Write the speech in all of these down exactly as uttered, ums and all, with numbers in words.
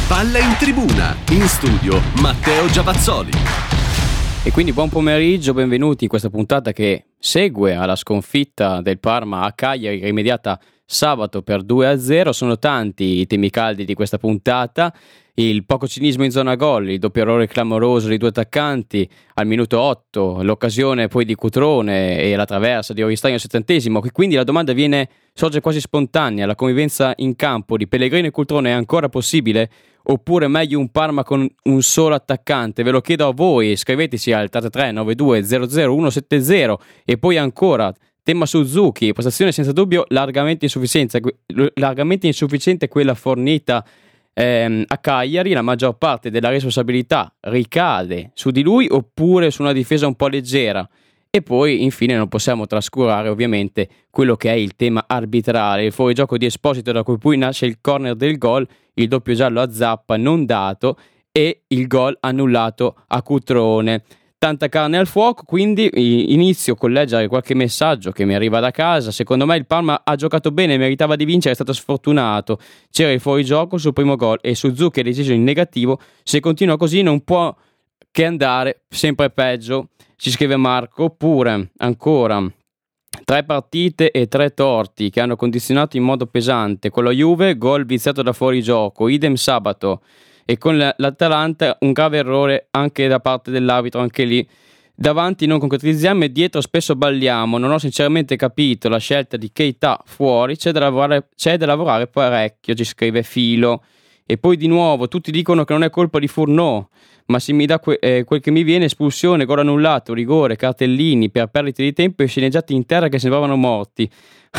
Palla in tribuna, in studio Matteo Giavazzoli. E quindi buon pomeriggio, benvenuti in questa puntata che segue alla sconfitta del Parma a Cagliari, rimediata sabato per due a zero. Sono tanti i temi caldi di questa puntata: il poco cinismo in zona gol, il doppio errore clamoroso dei due attaccanti al minuto otto, l'occasione poi di Cutrone e la traversa di Oristagno al settantesimo. Quindi la domanda viene, sorge quasi spontanea: la convivenza in campo di Pellegrino e Cutrone è ancora possibile? Oppure meglio un Parma con un solo attaccante? Ve lo chiedo a voi, scriveteci al tre tre nove due zero zero uno sette zero. E poi ancora tema Suzuki, prestazione senza dubbio largamente insufficiente, largamente insufficiente quella fornita ehm, a Cagliari. La maggior parte della responsabilità ricade su di lui oppure su una difesa un po' leggera? E poi infine non possiamo trascurare ovviamente quello che è il tema arbitrale, il fuorigioco di Esposito da cui poi nasce il corner del gol, il doppio giallo a Zappa non dato e il gol annullato a Cutrone. Tanta carne al fuoco, quindi inizio con leggere qualche messaggio che mi arriva da casa. Secondo me il Parma ha giocato bene, meritava di vincere, è stato sfortunato. C'era il fuorigioco sul primo gol e Suzuki è deciso in negativo. Se continua così non può che andare sempre peggio, ci scrive Marco. Oppure ancora tre partite e tre torti che hanno condizionato in modo pesante. Con la Juve gol viziato da fuorigioco, idem sabato, e con l'Atalanta un grave errore anche da parte dell'arbitro. Anche lì davanti non concretizziamo e dietro spesso balliamo. Non ho sinceramente capito la scelta di Keita fuori, c'è da lavorare, c'è da lavorare parecchio, ci scrive Filo. E poi di nuovo tutti dicono che non è colpa di Fourneau, ma se mi dà que- eh, quel che mi viene: espulsione, gol annullato, rigore, cartellini per perdite di tempo e sceneggiati in terra che sembravano morti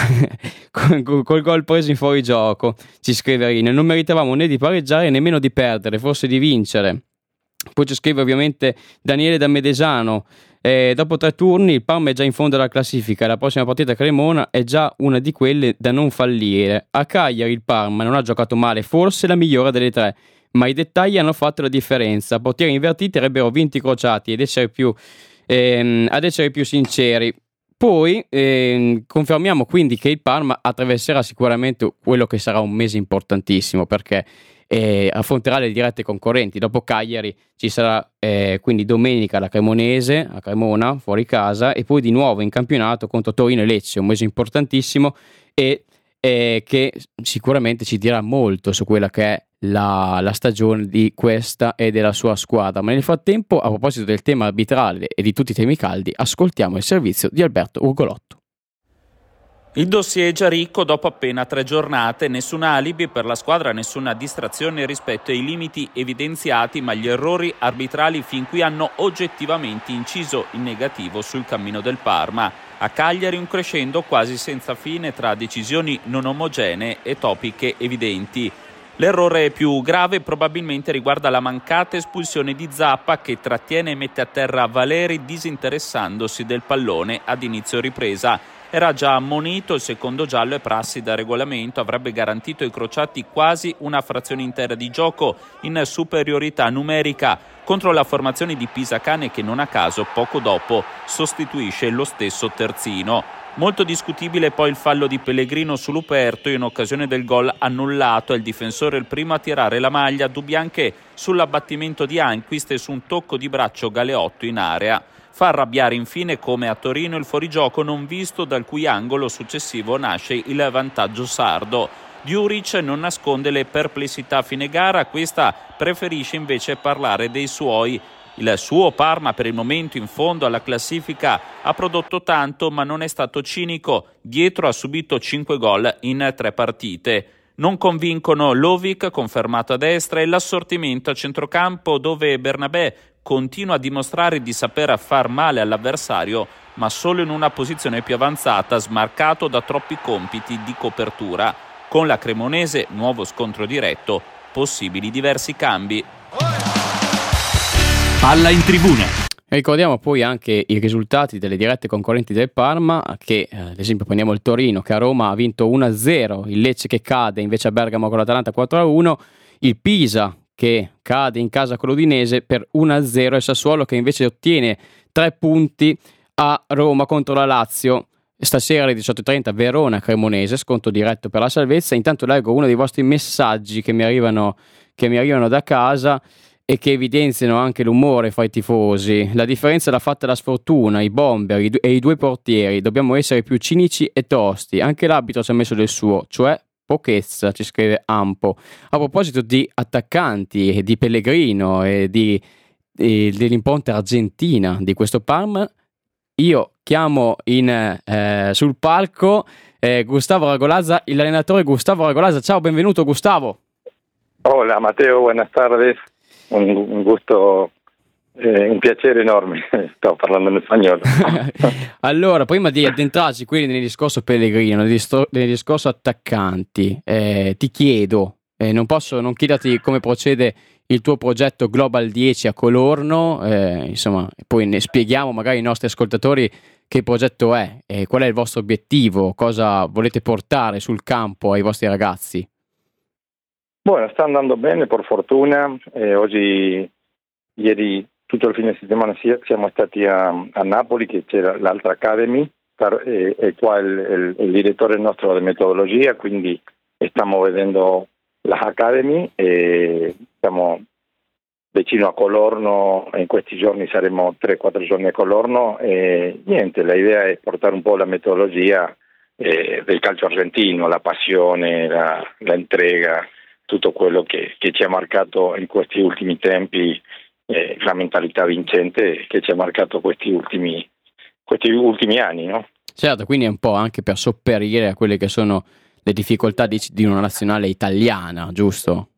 col, col gol preso in fuorigioco, ci scrive Rino. Non meritavamo né di pareggiare nemmeno di perdere, forse di vincere. Poi ci scrive ovviamente Daniele da Medesano: eh, dopo tre turni il Parma è già in fondo alla classifica e la prossima partita a Cremona è già una di quelle da non fallire. A Cagliari il Parma non ha giocato male, forse la migliore delle tre, ma i dettagli hanno fatto la differenza. Portieri invertiti avrebbero vinto i crociati ed essere più, ehm, ad essere più sinceri. Poi ehm, confermiamo quindi che il Parma attraverserà sicuramente quello che sarà un mese importantissimo, perché eh, affronterà le dirette concorrenti. Dopo Cagliari ci sarà eh, quindi domenica la Cremonese a Cremona fuori casa e poi di nuovo in campionato contro Torino e Lecce, un mese importantissimo e eh, che sicuramente ci dirà molto su quella che è la, la stagione di questa e della sua squadra. Ma nel frattempo, a proposito del tema arbitrale e di tutti i temi caldi, ascoltiamo il servizio di Alberto Urgolotto. Il dossier è già ricco dopo appena tre giornate, nessun alibi per la squadra, nessuna distrazione rispetto ai limiti evidenziati, ma gli errori arbitrali fin qui hanno oggettivamente inciso in negativo sul cammino del Parma. A Cagliari un crescendo quasi senza fine tra decisioni non omogenee e topiche evidenti. L'errore più grave probabilmente riguarda la mancata espulsione di Zappa, che trattiene e mette a terra Valeri disinteressandosi del pallone ad inizio ripresa. Era già ammonito, il secondo giallo è prassi da regolamento, avrebbe garantito ai crociati quasi una frazione intera di gioco in superiorità numerica contro la formazione di Pisacane, che non a caso poco dopo sostituisce lo stesso terzino. Molto discutibile poi il fallo di Pellegrino su Luperto in occasione del gol annullato. È il difensore il primo a tirare la maglia, dubbi anche sull'abbattimento di Anquist e su un tocco di braccio Galeotto in area. Fa arrabbiare infine come a Torino il fuorigioco non visto, dal cui angolo successivo nasce il vantaggio sardo. Djuric non nasconde le perplessità a fine gara, questa preferisce invece parlare dei suoi. Il suo Parma, per il momento in fondo alla classifica, ha prodotto tanto ma non è stato cinico. Dietro ha subito cinque gol in tre partite. Non convincono Lovic, confermato a destra, e l'assortimento a centrocampo, dove Bernabé continua a dimostrare di saper far male all'avversario, ma solo in una posizione più avanzata, smarcato da troppi compiti di copertura. Con la Cremonese, nuovo scontro diretto, possibili diversi cambi. Palla in tribuna. Ricordiamo poi anche i risultati delle dirette concorrenti del Parma, che eh, ad esempio prendiamo il Torino, che a Roma ha vinto uno a zero, il Lecce che cade invece a Bergamo con l'Atalanta quattro a uno, il Pisa che cade in casa con l'Udinese per uno a zero e Sassuolo che invece ottiene tre punti a Roma contro la Lazio. Stasera alle diciotto e trenta Verona Cremonese, sconto diretto per la salvezza. Intanto leggo uno dei vostri messaggi che mi arrivano che mi arrivano da casa e che evidenziano anche l'umore fra i tifosi. La differenza l'ha fatta la sfortuna, i bomber i du- e i due portieri. Dobbiamo essere più cinici e tosti. Anche l'arbitro ci ha messo del suo, cioè pochezza, ci scrive Ampo. A proposito di attaccanti, e di Pellegrino e di, e dell'impronta argentina di questo Parma, io chiamo in, eh, sul palco eh, Gustavo Ragolazza, l'allenatore Gustavo Ragolazza. Ciao, benvenuto Gustavo. Hola Matteo, buenas tardes. Un, un gusto, eh, un piacere enorme, sto parlando in spagnolo. Allora, prima di addentrarci quindi nel discorso Pellegrino, nel, distro- nel discorso attaccanti, eh, ti chiedo, eh, non posso non chiederti come procede il tuo progetto Global dieci a Colorno, eh, insomma, poi ne spieghiamo magari ai nostri ascoltatori che progetto è, e qual è il vostro obiettivo, cosa volete portare sul campo ai vostri ragazzi. Bueno, sta andando bene per fortuna. Eh, oggi, ieri, tutto il fine settimana siamo stati a, a Napoli, che c'era l'altra Academy, per, eh, e qua il, il, il direttore nostro di metodologia, quindi stiamo vedendo la Academy e siamo vicino a Colorno. In questi giorni saremo tre quattro giorni a Colorno e niente, la idea è portare un po' la metodologia eh, del calcio argentino, la passione, la, la entrega, tutto quello che, che ci ha marcato in questi ultimi tempi, eh, la mentalità vincente che ci ha marcato questi ultimi, questi ultimi anni, no? Certo, quindi è un po' anche per sopperire a quelle che sono le difficoltà di, di una nazionale italiana, giusto?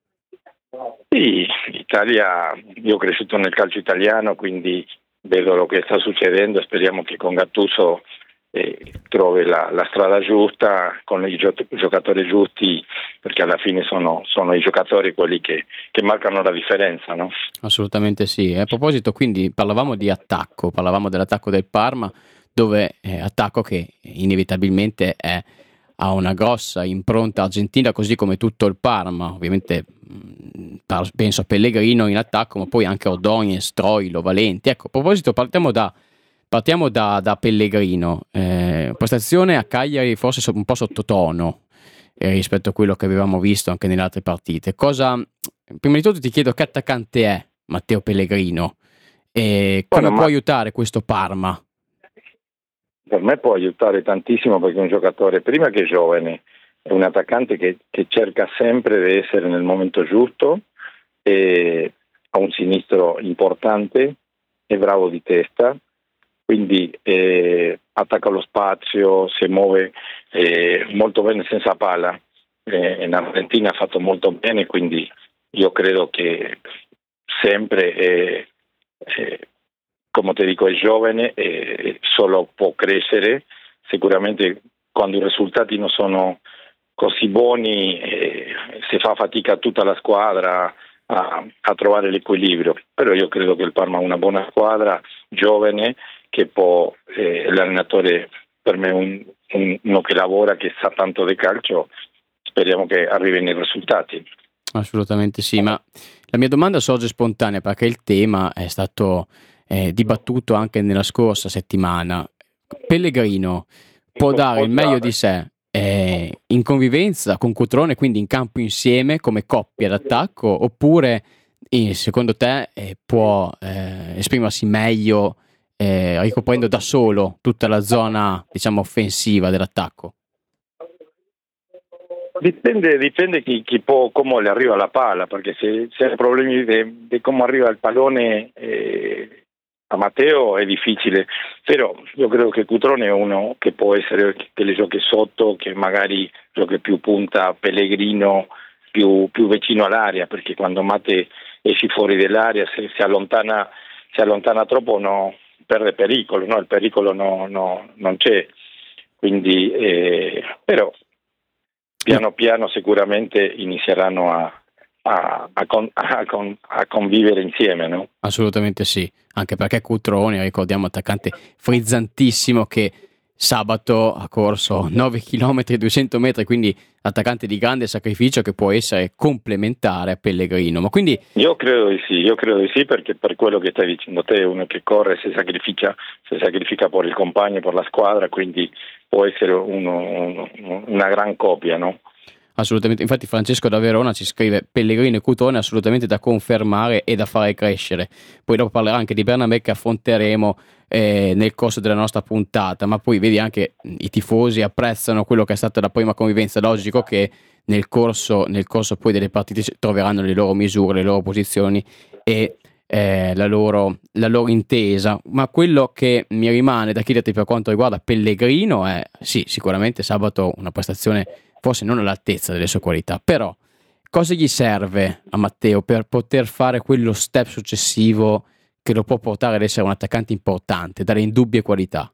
Sì, Italia, io ho cresciuto nel calcio italiano, quindi vedo lo che sta succedendo e speriamo che con Gattuso eh, trovi la, la strada giusta, con i gio- giocatori giusti, perché alla fine sono, sono i giocatori quelli che, che marcano la differenza, no? Assolutamente sì. A proposito, quindi parlavamo di attacco, parlavamo dell'attacco del Parma, dove eh, attacco che inevitabilmente è, ha una grossa impronta argentina, così come tutto il Parma. Ovviamente mh, penso a Pellegrino in attacco, ma poi anche a Ordóñez, Troilo, Valenti. Ecco, a proposito, partiamo da Partiamo da, da Pellegrino, eh, prestazione a Cagliari forse un po' sottotono eh, rispetto a quello che avevamo visto anche nelle altre partite. Cosa, prima di tutto ti chiedo che attaccante è Matteo Pellegrino e come Bueno, può ma... aiutare questo Parma? Per me può aiutare tantissimo perché è un giocatore, prima che giovane, è un attaccante che, che cerca sempre di essere nel momento giusto, e ha un sinistro importante, è bravo di testa, quindi eh, attacca lo spazio, si muove eh, molto bene senza palla. Eh, in Argentina ha fatto molto bene, quindi io credo che sempre, eh, eh, come ti dico, è giovane e solo può crescere. Sicuramente quando i risultati non sono così buoni eh, si fa fatica tutta la squadra a, a trovare l'equilibrio, però io credo che il Parma ha una buona squadra, giovane, che può, eh, l'allenatore per me è un, un, uno che lavora, che sa tanto di calcio, speriamo che arrivi nei risultati. Assolutamente sì, ma la mia domanda sorge spontanea perché il tema è stato eh, dibattuto anche nella scorsa settimana. Pellegrino può dare il meglio di sé eh, in convivenza con Cutrone, quindi in campo insieme come coppia d'attacco, oppure eh, secondo te eh, può eh, esprimersi meglio eh, ricoprendo da solo tutta la zona, diciamo, offensiva dell'attacco? Dipende, dipende chi, chi può, come le arriva la palla, perché se, se hai problemi di come arriva il pallone eh, a Matteo è difficile, però io credo che Cutrone è uno che può essere, che le giochi sotto, che magari giochi più punta, Pellegrino più, più vicino all'area, perché quando Matte esci fuori dell'area, se si allontana, si allontana troppo, no, perde pericolo, no? Il pericolo no, no, non c'è, quindi eh, però piano piano sicuramente inizieranno a, a, a, con, a, con, a convivere insieme, no? Assolutamente sì, anche perché Cutrone, ricordiamo, attaccante frizzantissimo che sabato ha corso nove chilometri e duecento metri, quindi attaccante di grande sacrificio che può essere complementare a Pellegrino. Ma quindi io credo di sì, io credo di sì, perché per quello che stai dicendo te, uno che corre si sacrifica, si sacrifica per il compagno, per la squadra, quindi può essere uno, uno, una gran coppia, no? Assolutamente, infatti Francesco da Verona ci scrive: Pellegrino e Cutrone assolutamente da confermare e da fare crescere. Poi dopo parlerà anche di Bernabé, che affronteremo eh, nel corso della nostra puntata, ma poi vedi anche i tifosi apprezzano quello che è stata la prima convivenza. Logico che nel corso, nel corso poi delle partite troveranno le loro misure, le loro posizioni e eh, la, loro, la loro intesa, ma quello che mi rimane da chiederti per quanto riguarda Pellegrino è sì, sicuramente sabato una prestazione forse non all'altezza delle sue qualità, però cosa gli serve a Matteo per poter fare quello step successivo che lo può portare ad essere un attaccante importante, dalle indubbie qualità?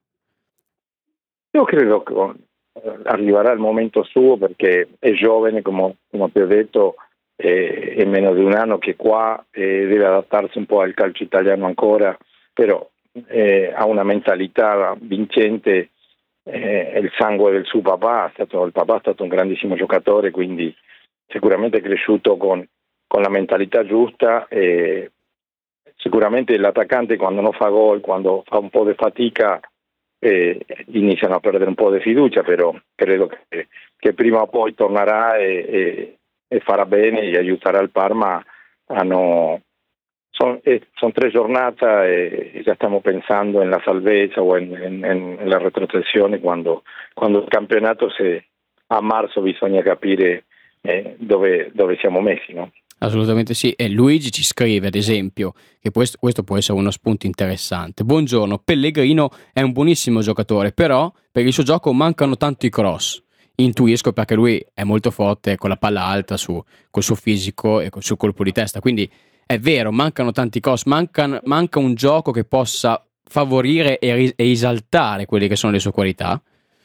Io credo che arriverà il momento suo, perché è giovane, come, come ti ho detto, è, è meno di un anno che qua e deve adattarsi un po' al calcio italiano ancora, però eh, ha una mentalità vincente. Eh, è il sangue del suo papà, è stato, il papà è stato un grandissimo giocatore, quindi sicuramente è cresciuto con, con la mentalità giusta, e sicuramente l'attaccante quando non fa gol, quando fa un po' di fatica, eh, iniziano a perdere un po' di fiducia, però credo che, che prima o poi tornerà e, e, e farà bene e aiuterà il Parma. Hanno Sono son tre giornate e già stiamo pensando nella salvezza o in, in, in, nella retrocessione, quando, quando il campionato, se a marzo bisogna capire eh, dove, dove siamo messi, no? Assolutamente sì, e Luigi ci scrive ad esempio che questo, questo può essere uno spunto interessante. Buongiorno, Pellegrino è un buonissimo giocatore, però per il suo gioco mancano tanti cross. Intuisco perché lui è molto forte con la palla alta su, col suo fisico e col suo colpo di testa, quindi è vero, mancano tanti cross, manca, manca un gioco che possa favorire e, ris- e esaltare quelle che sono le sue qualità.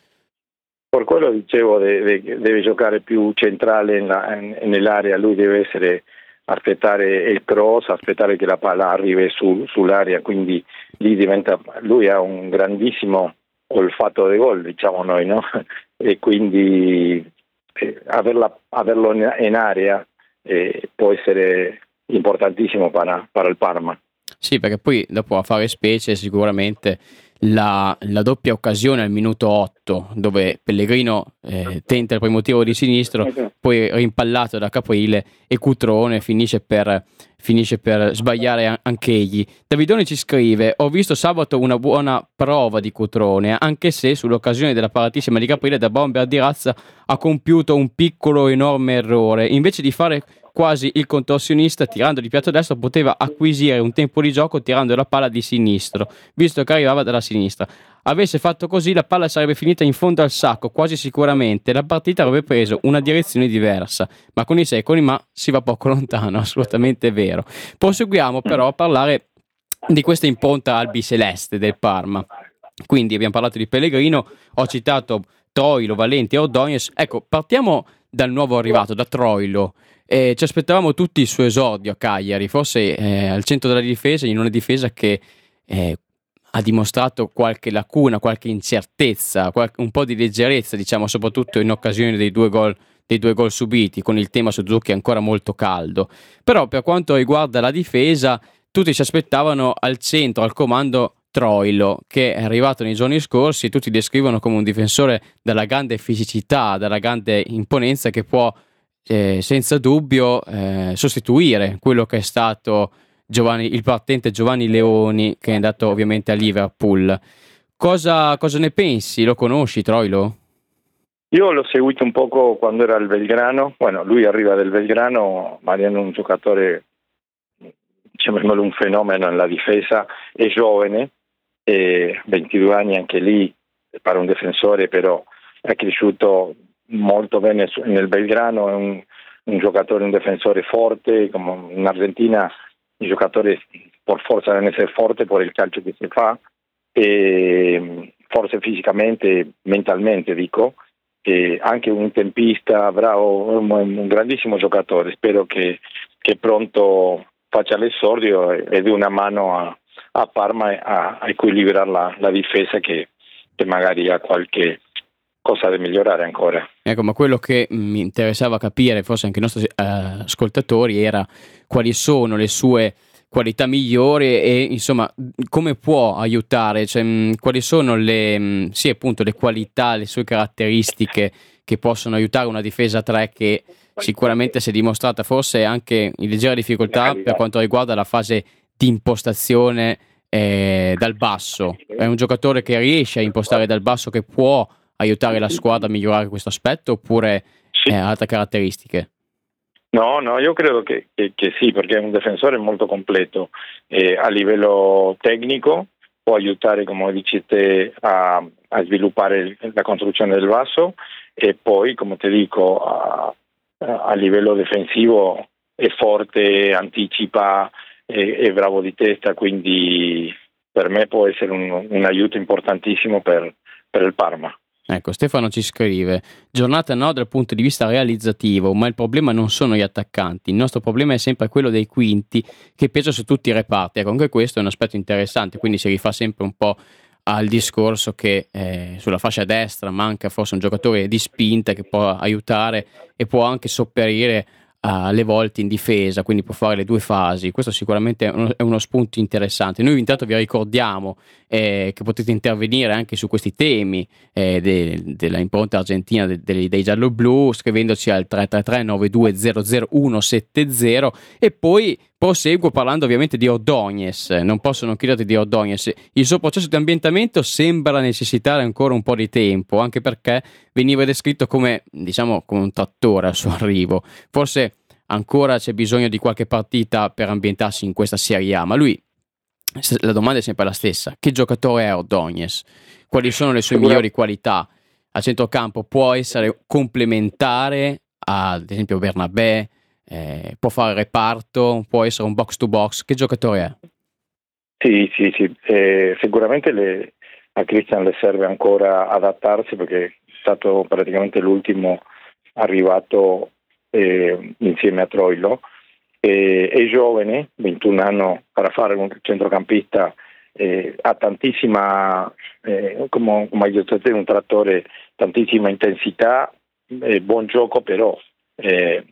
Per quello dicevo, deve, deve giocare più centrale in la, in, nell'area, lui deve essere, aspettare il cross, aspettare che la palla arrivi su, sull'area, quindi lì diventa, lui ha un grandissimo olfatto di gol, diciamo noi, no? E quindi eh, averla, averlo in, in area eh, può essere importantissimo per, per il Parma. Sì, perché poi dopo a fare specie sicuramente la, la doppia occasione al minuto otto, dove Pellegrino eh, tenta il primo tiro di sinistro, poi rimpallato da Caprile, e Cutrone finisce per, finisce per sbagliare anche egli. Davidone ci scrive: ho visto sabato una buona prova di Cutrone, anche se sull'occasione della paratissima di Caprile da bomber di razza ha compiuto un piccolo enorme errore. Invece di fare quasi il contorsionista tirando di piatto destro, poteva acquisire un tempo di gioco tirando la palla di sinistro, visto che arrivava dalla sinistra. Avesse fatto così, la palla sarebbe finita in fondo al sacco, quasi sicuramente la partita avrebbe preso una direzione diversa, ma con i secoli ma si va poco lontano, assolutamente vero. Proseguiamo però a parlare di questa impronta albiceleste del Parma. Quindi abbiamo parlato di Pellegrino, ho citato Troilo, Valenti e Ordóñez. Ecco, partiamo dal nuovo arrivato, da Troilo. Eh, ci aspettavamo tutti il suo esordio a Cagliari, forse eh, al centro della difesa, in una difesa che eh, ha dimostrato qualche lacuna, qualche incertezza, qualche, un po' di leggerezza, diciamo, soprattutto in occasione dei due gol dei due gol subiti, con il tema Suzuki ancora molto caldo. Però per quanto riguarda la difesa, tutti si aspettavano al centro, al comando, Troilo, che è arrivato nei giorni scorsi e tutti descrivono come un difensore dalla grande fisicità, dalla grande imponenza, che può eh, senza dubbio eh, sostituire quello che è stato Giovanni, il partente Giovanni Leoni, che è andato ovviamente a Liverpool. Cosa, cosa ne pensi? Lo conosci, Troilo? Io l'ho seguito un poco quando era al Belgrano. Bueno, lui arriva del Belgrano, ma è un giocatore, chiamiamolo un fenomeno nella difesa, è giovane, e ventidue anni anche lì per un difensore, però è cresciuto molto bene nel Belgrano, è un, un giocatore, un difensore forte, come in Argentina i giocatori per forza devono essere forti per il calcio che si fa, e forse fisicamente, mentalmente dico, e anche un tempista bravo, un, un grandissimo giocatore. Spero che, che pronto faccia l'esordio e dia una mano a, a Parma a, a equilibrare la, la difesa, che, che magari ha qualche cosa da migliorare ancora. Ecco, ma quello che mi interessava capire, forse anche i nostri eh, ascoltatori, era quali sono le sue qualità migliori e insomma come può aiutare, cioè, mh, quali sono le, mh, sì, appunto, le qualità, le sue caratteristiche che possono aiutare una difesa a tre che sicuramente si è dimostrata forse anche in leggera difficoltà per quanto riguarda la fase di impostazione eh, dal basso. È un giocatore che riesce a impostare dal basso, che può aiutare la squadra a migliorare questo aspetto, oppure eh, altre caratteristiche? No, no, io credo che, che, che sì, perché è un difensore molto completo eh, a livello tecnico, può aiutare, come dici te, a, a sviluppare la costruzione del basso, e poi, come ti dico, a, a livello difensivo è forte, anticipa, è, è bravo di testa, quindi per me può essere un, un aiuto importantissimo per, per il Parma. Ecco, Stefano ci scrive: giornata no dal punto di vista realizzativo, ma il problema non sono gli attaccanti, il nostro problema è sempre quello dei quinti che pesa su tutti i reparti. Ecco, anche questo è un aspetto interessante, quindi si rifà sempre un po' al discorso che eh, sulla fascia destra manca forse un giocatore di spinta che può aiutare e può anche sopperire alle volte in difesa, quindi può fare le due fasi. Questo sicuramente è uno, è uno spunto interessante. Noi intanto vi ricordiamo eh, che potete intervenire anche su questi temi eh, de, della impronta argentina de, de, dei gialloblu, scrivendoci al tre tre tre nove due zero zero uno sette zero. E poi proseguo parlando ovviamente di Ordóñez. Non posso non chiederti di Ordóñez. Il suo processo di ambientamento sembra necessitare ancora un po' di tempo, anche perché veniva descritto come, diciamo, come un trattore al suo arrivo. Forse ancora c'è bisogno di qualche partita per ambientarsi in questa Serie A, ma lui, la domanda è sempre la stessa: che giocatore è Ordóñez? Quali sono le sue migliori qualità? A centrocampo può essere complementare a, ad esempio, Bernabé, eh, può fare reparto, può essere un box to box. Che giocatore è? Sì, sì, sì. Eh, sicuramente le, a Christian le serve ancora adattarsi, perché è stato praticamente l'ultimo arrivato eh, insieme a Troilo. Eh, è giovane, ventuno anni, per fare un centrocampista, eh, ha tantissima, eh, come, come hai detto te, un trattore, tantissima intensità, eh, buon gioco, però eh,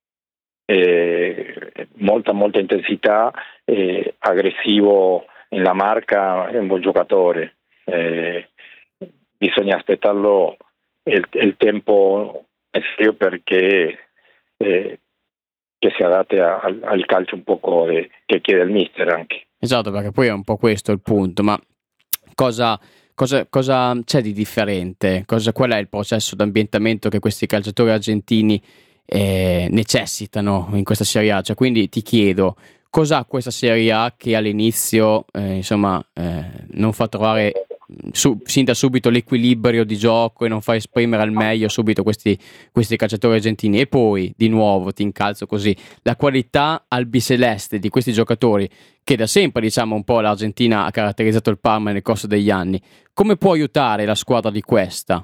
eh, molta molta intensità, eh, aggressivo nella marca, è un buon giocatore. Eh, bisogna aspettarlo il, il tempo necessario perché eh, che si adatte a, al, al calcio un poco de, che chiede il mister anche. Esatto, perché poi è un po' questo il punto. Ma cosa, cosa, cosa c'è di differente? Cosa, qual è il processo di ambientamento che questi calciatori argentini eh, necessitano in questa Serie A? Cioè, quindi ti chiedo, cos'ha questa Serie A che all'inizio eh, insomma eh, non fa trovare Su, sin da subito l'equilibrio di gioco e non fa esprimere al meglio subito questi, questi calciatori argentini? E poi di nuovo ti incalzo così: la qualità albiceleste di questi giocatori, che da sempre, diciamo, un po' l'Argentina ha caratterizzato il Parma nel corso degli anni, come può aiutare la squadra di questa?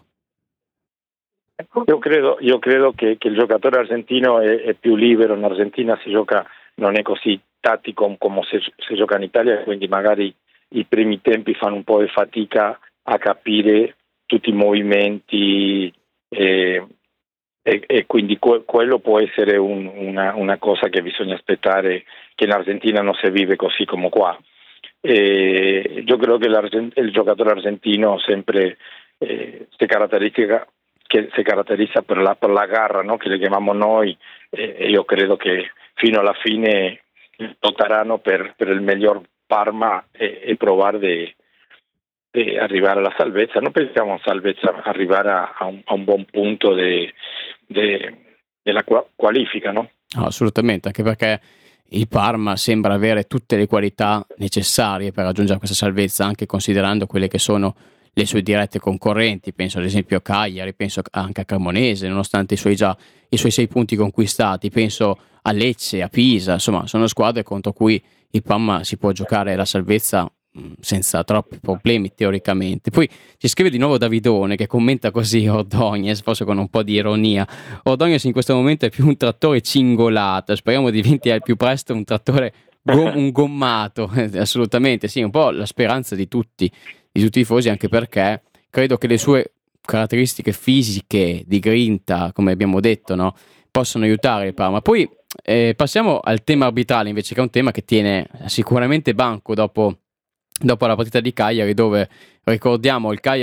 Io credo, io credo che, che il giocatore argentino è, è più libero. In Argentina si gioca, non è così tattico come se si gioca in Italia, quindi magari i primi tempi fanno un po' di fatica a capire tutti i movimenti, e, e, e quindi que- quello può essere un, una, una cosa che bisogna aspettare, che in Argentina non si vive così come qua. E io credo che il giocatore argentino sempre eh, si caratterizza, che si caratterizza per la, per la garra, no? Che le chiamiamo noi, e, e io credo che fino alla fine lotteranno per, per il miglior Parma e, e provare di, di arrivare alla salvezza. Non pensiamo a salvezza, arrivare a, a, un, a un buon punto de, de, della qualifica, no? No, assolutamente, anche perché il Parma sembra avere tutte le qualità necessarie per raggiungere questa salvezza, anche considerando quelle che sono le sue dirette concorrenti. Penso ad esempio a Cagliari, penso anche a Cremonese, nonostante i suoi già i suoi sei punti conquistati, penso a Lecce, a Pisa. Insomma, sono squadre contro cui il Parma si può giocare la salvezza senza troppi problemi teoricamente. Poi ci scrive di nuovo Davidone, che commenta così Ordóñez, forse con un po' di ironia: Ordóñez in questo momento è più un trattore cingolato, speriamo diventi al più presto un trattore go- un gommato. Assolutamente sì, un po' la speranza di tutti di tutti i tifosi, anche perché credo che le sue caratteristiche fisiche di grinta, come abbiamo detto, no, possono aiutare il Parma. Poi eh, passiamo al tema arbitrale invece, che è un tema che tiene sicuramente banco dopo, dopo la partita di Cagliari, dove ricordiamo il Cagliari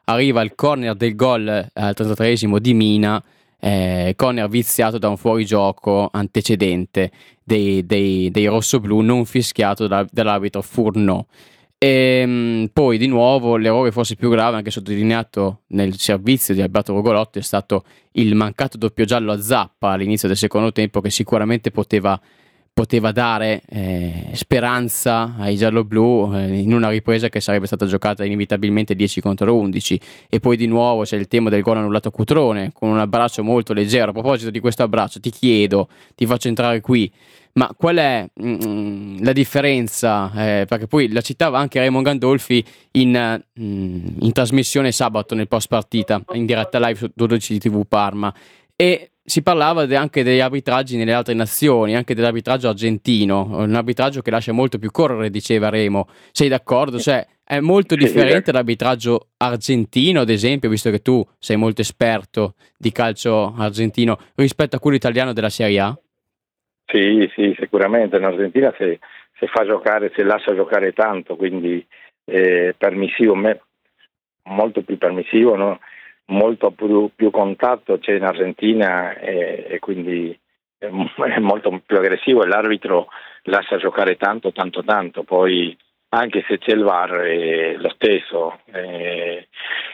arriva il corner del gol al trentatreesimo di Mina, eh, corner viziato da un fuorigioco antecedente dei, dei, dei rossoblù non fischiato da, dall'arbitro Fourneau. E poi di nuovo l'errore forse più grave, anche sottolineato nel servizio di Alberto Rogolotto, è stato il mancato doppio giallo a Zappa all'inizio del secondo tempo, che sicuramente poteva poteva dare eh, speranza ai gialloblu eh, in una ripresa che sarebbe stata giocata inevitabilmente dieci contro undici. E poi di nuovo c'è il tema del gol annullato a Cutrone con un abbraccio molto leggero. A proposito di questo abbraccio, ti chiedo, ti faccio entrare qui, ma qual è mm, la differenza, eh, perché poi la citava anche Raymond Gandolfi in, mm, in trasmissione sabato nel post partita in diretta live su dodici di tivù Parma, e si parlava de- anche degli arbitraggi nelle altre nazioni, anche dell'arbitraggio argentino, un arbitraggio che lascia molto più correre, diceva Remo. Sei d'accordo? Cioè, è molto differente l'arbitraggio argentino, ad esempio, visto che tu sei molto esperto di calcio argentino, rispetto a quello italiano della Serie A? Sì, sì, sicuramente. In Argentina se, se fa giocare, se lascia giocare tanto, quindi eh, permissivo, me, molto più permissivo, no? Molto più, più contatto c'è in Argentina e, e quindi è, è molto più aggressivo, e l'arbitro lascia giocare tanto, tanto, tanto. Poi anche se c'è il V A R è lo stesso. Eh,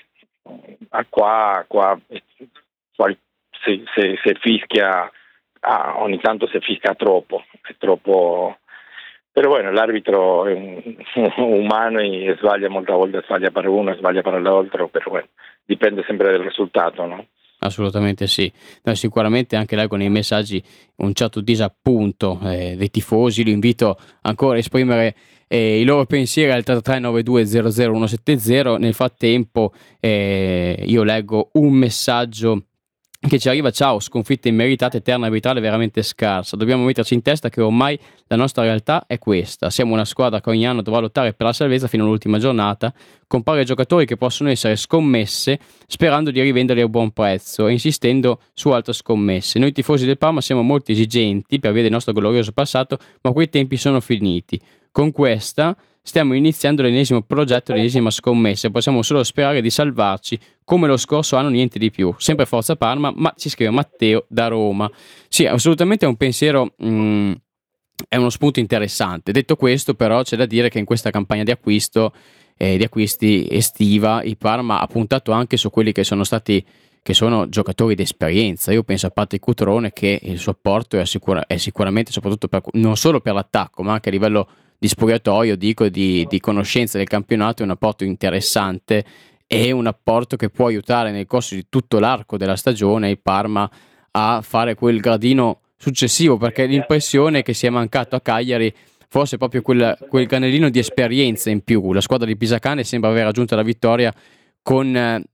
qua, qua, qua se, se, se fischia, ah, ogni tanto si fischia troppo, è troppo. Però bueno, l'arbitro è un, umano e sbaglia molte volte, sbaglia per uno, sbaglia per l'altro, però bueno, dipende sempre dal risultato, no? Assolutamente sì. No, sicuramente anche leggo nei messaggi un certo disappunto eh, dei tifosi. Li invito ancora a esprimere eh, i loro pensieri al tre tre nove due zero zero uno sette zero. Nel frattempo eh, io leggo un messaggio che ci arriva: ciao, sconfitte immeritate, eterna arbitrale veramente scarsa. Dobbiamo metterci in testa che ormai la nostra realtà è questa. Siamo una squadra che ogni anno dovrà lottare per la salvezza fino all'ultima giornata, con pari giocatori che possono essere scommesse sperando di rivenderli a un buon prezzo e insistendo su altre scommesse. Noi tifosi del Parma siamo molto esigenti per via del nostro glorioso passato, ma quei tempi sono finiti. Con questa stiamo iniziando l'ennesimo progetto, l'ennesima scommessa, possiamo solo sperare di salvarci come lo scorso anno, niente di più. Sempre Forza Parma, ma ci scrive Matteo da Roma. Sì, assolutamente è un pensiero, mh, è uno spunto interessante. Detto questo, però, c'è da dire che in questa campagna di acquisto, eh, di acquisti estiva, il Parma ha puntato anche su quelli che sono stati, che sono giocatori d'esperienza. Io penso a Patrick Cutrone, che il suo apporto è, sicura, è sicuramente, soprattutto per, non solo per l'attacco, ma anche a livello di spogliatoio, dico, di, di conoscenza del campionato, è un apporto interessante e un apporto che può aiutare nel corso di tutto l'arco della stagione il Parma a fare quel gradino successivo, perché l'impressione che sia mancato a Cagliari forse proprio quel, quel granellino di esperienza in più. La squadra di Pisacane sembra aver raggiunto la vittoria con,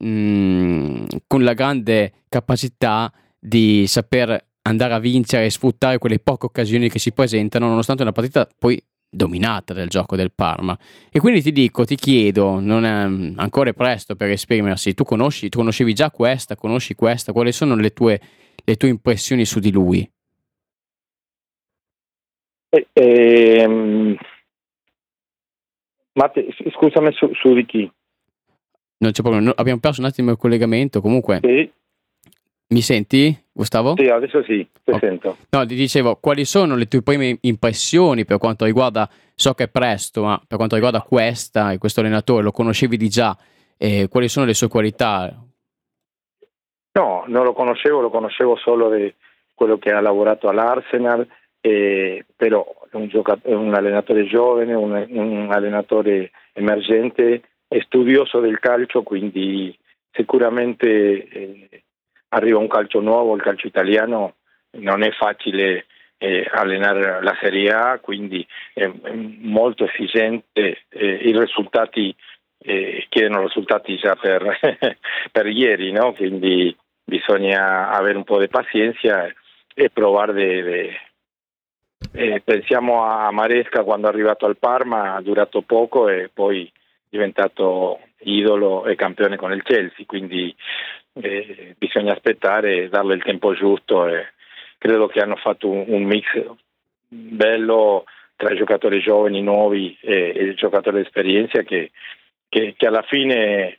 mh, con la grande capacità di saper andare a vincere e sfruttare quelle poche occasioni che si presentano, nonostante una partita poi dominata del gioco del Parma. E quindi ti dico, ti chiedo, non è ancora presto per esprimersi, tu conosci, tu conoscevi già questa, conosci questa, quali sono le tue, le tue impressioni su di lui? Eh, ehm, Matte, scusami, su, su di chi? Non c'è problema, no, abbiamo perso un attimo il collegamento, comunque. Sì. Mi senti, Gustavo? Sì, adesso sì, ti okay. sento. No, ti dicevo, quali sono le tue prime impressioni per quanto riguarda, so che è presto, ma per quanto riguarda questa e questo allenatore, lo conoscevi di già, eh, quali sono le sue qualità? No, non lo conoscevo, lo conoscevo solo di quello che ha lavorato all'Arsenal, eh, però è un, giocat- è un allenatore giovane, un, un allenatore emergente, è studioso del calcio, quindi sicuramente eh, arriva un calcio nuovo, il calcio italiano non è facile eh, allenare la Serie A, quindi è, è molto efficiente, eh, i risultati eh, chiedono risultati già per, per ieri, no? Quindi bisogna avere un po' di pazienza e provare de, de, eh, pensiamo a Maresca quando è arrivato al Parma, ha durato poco e poi è diventato idolo e campione con il Chelsea, quindi eh, bisogna aspettare e darle il tempo giusto, e credo che hanno fatto un, un mix bello tra i giocatori giovani, nuovi e, e i giocatori di esperienza che, che, che alla fine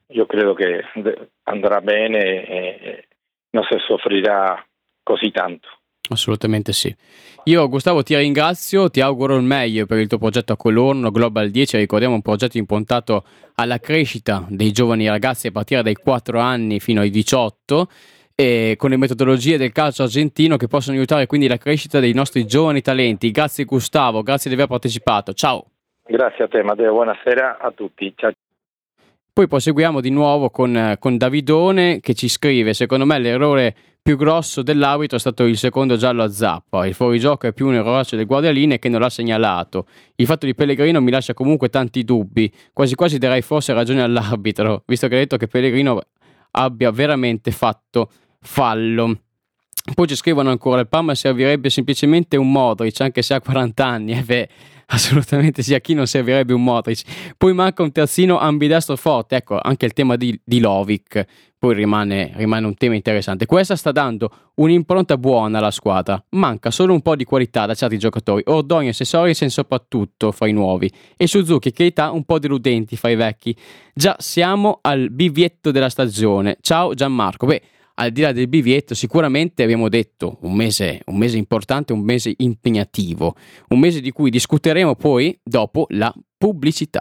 io credo che andrà bene e non si soffrirà così tanto. Assolutamente sì. Io Gustavo ti ringrazio, ti auguro il meglio per il tuo progetto a Colorno Global dieci, ricordiamo un progetto improntato alla crescita dei giovani ragazzi a partire dai quattro anni fino ai diciotto, e con le metodologie del calcio argentino che possono aiutare quindi la crescita dei nostri giovani talenti. Grazie Gustavo, grazie di aver partecipato, ciao. Grazie a te Matteo, buonasera a tutti, ciao. Poi proseguiamo di nuovo con, con Davidone che ci scrive: secondo me l'errore più grosso dell'arbitro è stato il secondo giallo a Zappa, il fuorigioco è più un erroraccio del guardialine che non l'ha segnalato, il fatto di Pellegrino mi lascia comunque tanti dubbi, quasi quasi darei forse ragione all'arbitro, visto che ha detto che Pellegrino abbia veramente fatto fallo. Poi ci scrivono ancora: il Parma servirebbe semplicemente un Modric anche se ha quaranta anni. E beh, assolutamente sì, a chi non servirebbe un Modric. Poi manca un terzino ambidestro forte, ecco anche il tema di, di Lovic poi rimane, rimane un tema interessante. Questa sta dando un'impronta buona alla squadra, manca solo un po' di qualità da certi giocatori, Ordóñez e Sorensen soprattutto fra i nuovi, e Suzuki e Keita un po' deludenti fra i vecchi. Già siamo al bivietto della stagione. Ciao Gianmarco. Beh, al di là del bivietto, sicuramente abbiamo detto un mese, un mese importante, un mese impegnativo, un mese di cui discuteremo poi dopo la pubblicità.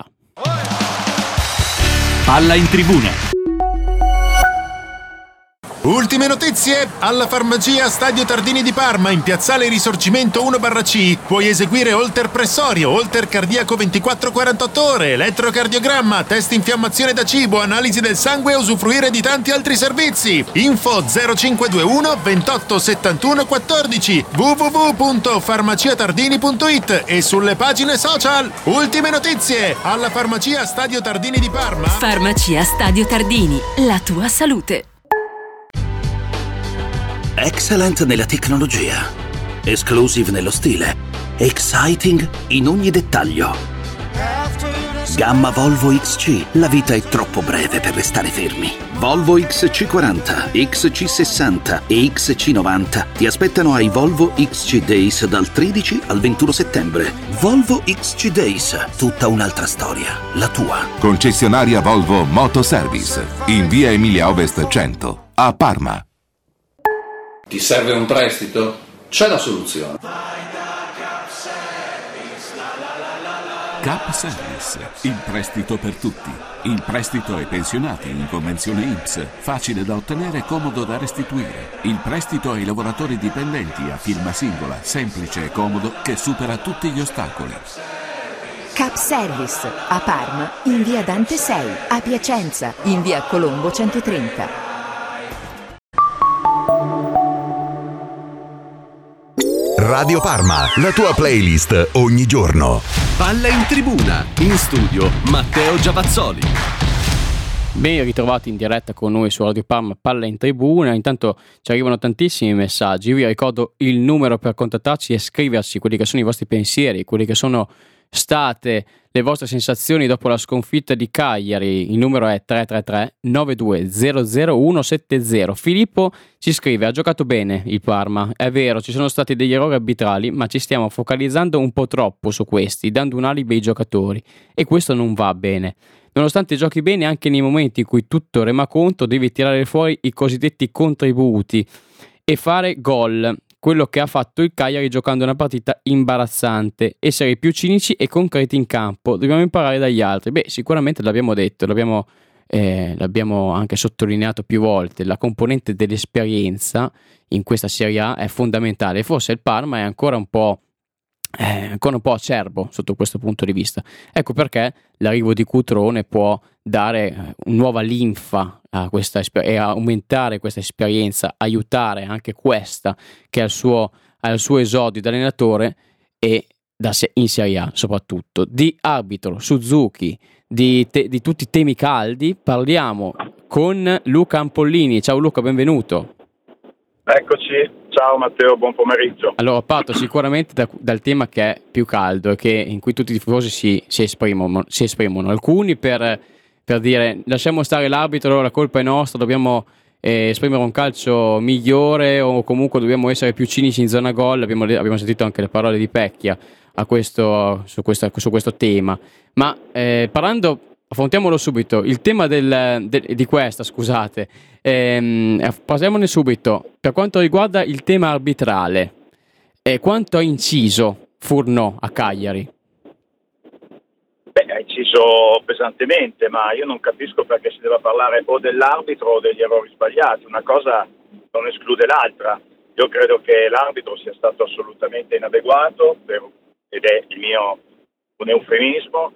Palla in tribuna. Ultime notizie! Alla farmacia Stadio Tardini di Parma, in piazzale Risorgimento uno barra C, puoi eseguire holter pressorio, holter cardiaco ventiquattro quarantotto ore, elettrocardiogramma, test infiammazione da cibo, analisi del sangue e usufruire di tanti altri servizi. Info zero cinque due uno ventotto settantuno quattordici, w w w punto farmacia tardini punto it e sulle pagine social. Ultime notizie! Alla farmacia Stadio Tardini di Parma. Farmacia Stadio Tardini, la tua salute. Excellent nella tecnologia, exclusive nello stile, exciting in ogni dettaglio. Gamma Volvo X C, la vita è troppo breve per restare fermi. Volvo X C quaranta, X C sessanta e X C novanta ti aspettano ai Volvo X C Days dal tredici al ventuno settembre. Volvo X C Days, tutta un'altra storia, la tua. Concessionaria Volvo Motoservice, in via Emilia Ovest cento, a Parma. Ti serve un prestito? C'è la soluzione. Cap Service, il prestito per tutti. Il prestito ai pensionati in convenzione I N P S, facile da ottenere e comodo da restituire. Il prestito ai lavoratori dipendenti a firma singola, semplice e comodo, che supera tutti gli ostacoli. Cap Service, a Parma, in via Dante sei, a Piacenza, in via Colombo centotrenta. Radio Parma, la tua playlist ogni giorno. Palla in tribuna, in studio Matteo Giavazzoli. Ben ritrovati in diretta con noi su Radio Parma, Palla in tribuna. Intanto ci arrivano tantissimi messaggi. Io vi ricordo il numero per contattarci e scriverci quelli che sono i vostri pensieri, quelli che sono state le vostre sensazioni dopo la sconfitta di Cagliari. Il numero è tre tre tre nove due zero zero uno sette zero. Filippo ci scrive: ha giocato bene il Parma, è vero, ci sono stati degli errori arbitrali, ma ci stiamo focalizzando un po' troppo su questi, dando un alibi ai giocatori, e questo non va bene. Nonostante giochi bene, anche nei momenti in cui tutto rema contro devi tirare fuori i cosiddetti contributi e fare gol. Quello che ha fatto il Cagliari giocando una partita imbarazzante, essere più cinici e concreti in campo, dobbiamo imparare dagli altri. Beh, sicuramente l'abbiamo detto, l'abbiamo, eh, l'abbiamo anche sottolineato più volte, la componente dell'esperienza in questa Serie A è fondamentale. Forse il Parma è ancora un po' eh, ancora un po' acerbo sotto questo punto di vista. Ecco perché l'arrivo di Cutrone può dare nuova linfa a questa esper- e aumentare questa esperienza, aiutare anche questa che al suo, al suo esordio da allenatore e da se- in Serie A soprattutto. Di arbitro, Suzuki, di, te- di tutti i temi caldi parliamo con Luca Ampollini. Ciao Luca, benvenuto. Eccoci, ciao Matteo, buon pomeriggio. Allora, parto sicuramente da, dal tema che è più caldo e che, in cui tutti i tifosi si, si, esprimono, si esprimono. Alcuni per, per dire lasciamo stare l'arbitro, la colpa è nostra, dobbiamo eh, esprimere un calcio migliore o comunque dobbiamo essere più cinici in zona gol. Abbiamo, abbiamo sentito anche le parole di Pecchia a questo, su, questa, su questo tema. Ma eh, parlando affrontiamolo subito. Il tema del, del, di questa, scusate, ehm, passiamone subito. Per quanto riguarda il tema arbitrale, eh, quanto ha inciso Fourneau a Cagliari? Beh, ha inciso pesantemente, ma io non capisco perché si debba parlare o dell'arbitro o degli errori sbagliati. Una cosa non esclude l'altra. Io credo che l'arbitro sia stato assolutamente inadeguato, per, ed è il mio un eufemismo.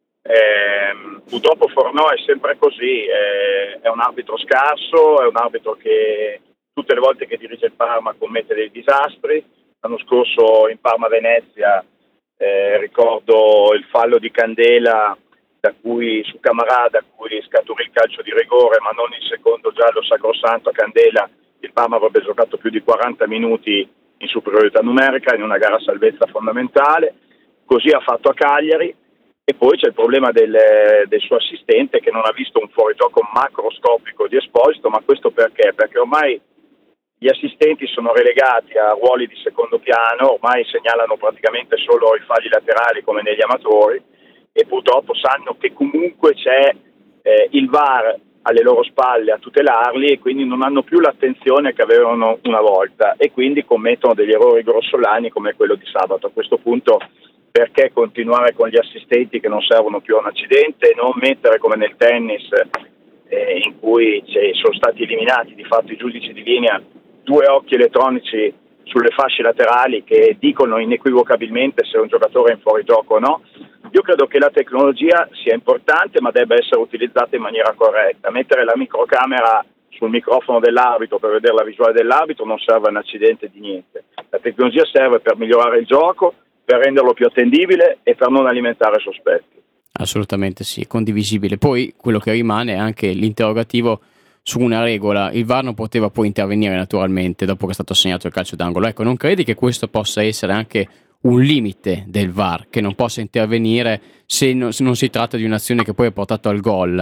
Eh, purtroppo Fourneau è sempre così, eh, è un arbitro scarso, è un arbitro che tutte le volte che dirige il Parma commette dei disastri. L'anno scorso in Parma-Venezia eh, ricordo il fallo di Candela da cui, su Camarà, da cui scaturì il calcio di rigore, ma non il secondo giallo sacrosanto a Candela. Il Parma avrebbe giocato più di quaranta minuti in superiorità numerica in una gara a salvezza fondamentale. Così ha fatto a Cagliari. E poi c'è il problema del, del suo assistente, che non ha visto un fuorigioco macroscopico di Esposito. Ma questo perché? Perché ormai gli assistenti sono relegati a ruoli di secondo piano, ormai segnalano praticamente solo i falli laterali come negli amatori, e purtroppo sanno che comunque c'è eh, il V A R alle loro spalle a tutelarli, e quindi non hanno più l'attenzione che avevano una volta, e quindi commettono degli errori grossolani come quello di sabato. A questo punto perché continuare con gli assistenti che non servono più a un accidente, e non mettere come nel tennis eh, in cui sono stati eliminati di fatto i giudici di linea due occhi elettronici sulle fasce laterali che dicono inequivocabilmente se un giocatore è in fuorigioco o no. Io credo che la tecnologia sia importante, ma debba essere utilizzata in maniera corretta. Mettere la microcamera sul microfono dell'arbitro per vedere la visuale dell'arbitro non serve a un accidente di niente. La tecnologia serve per migliorare il gioco, per renderlo più attendibile e per non alimentare sospetti. Assolutamente sì, condivisibile. Poi quello che rimane è anche l'interrogativo su una regola. Il V A R non poteva poi intervenire naturalmente dopo che è stato assegnato il calcio d'angolo. Ecco, non credi che questo possa essere anche un limite del V A R, che non possa intervenire se non, se non si tratta di un'azione che poi ha portato al gol?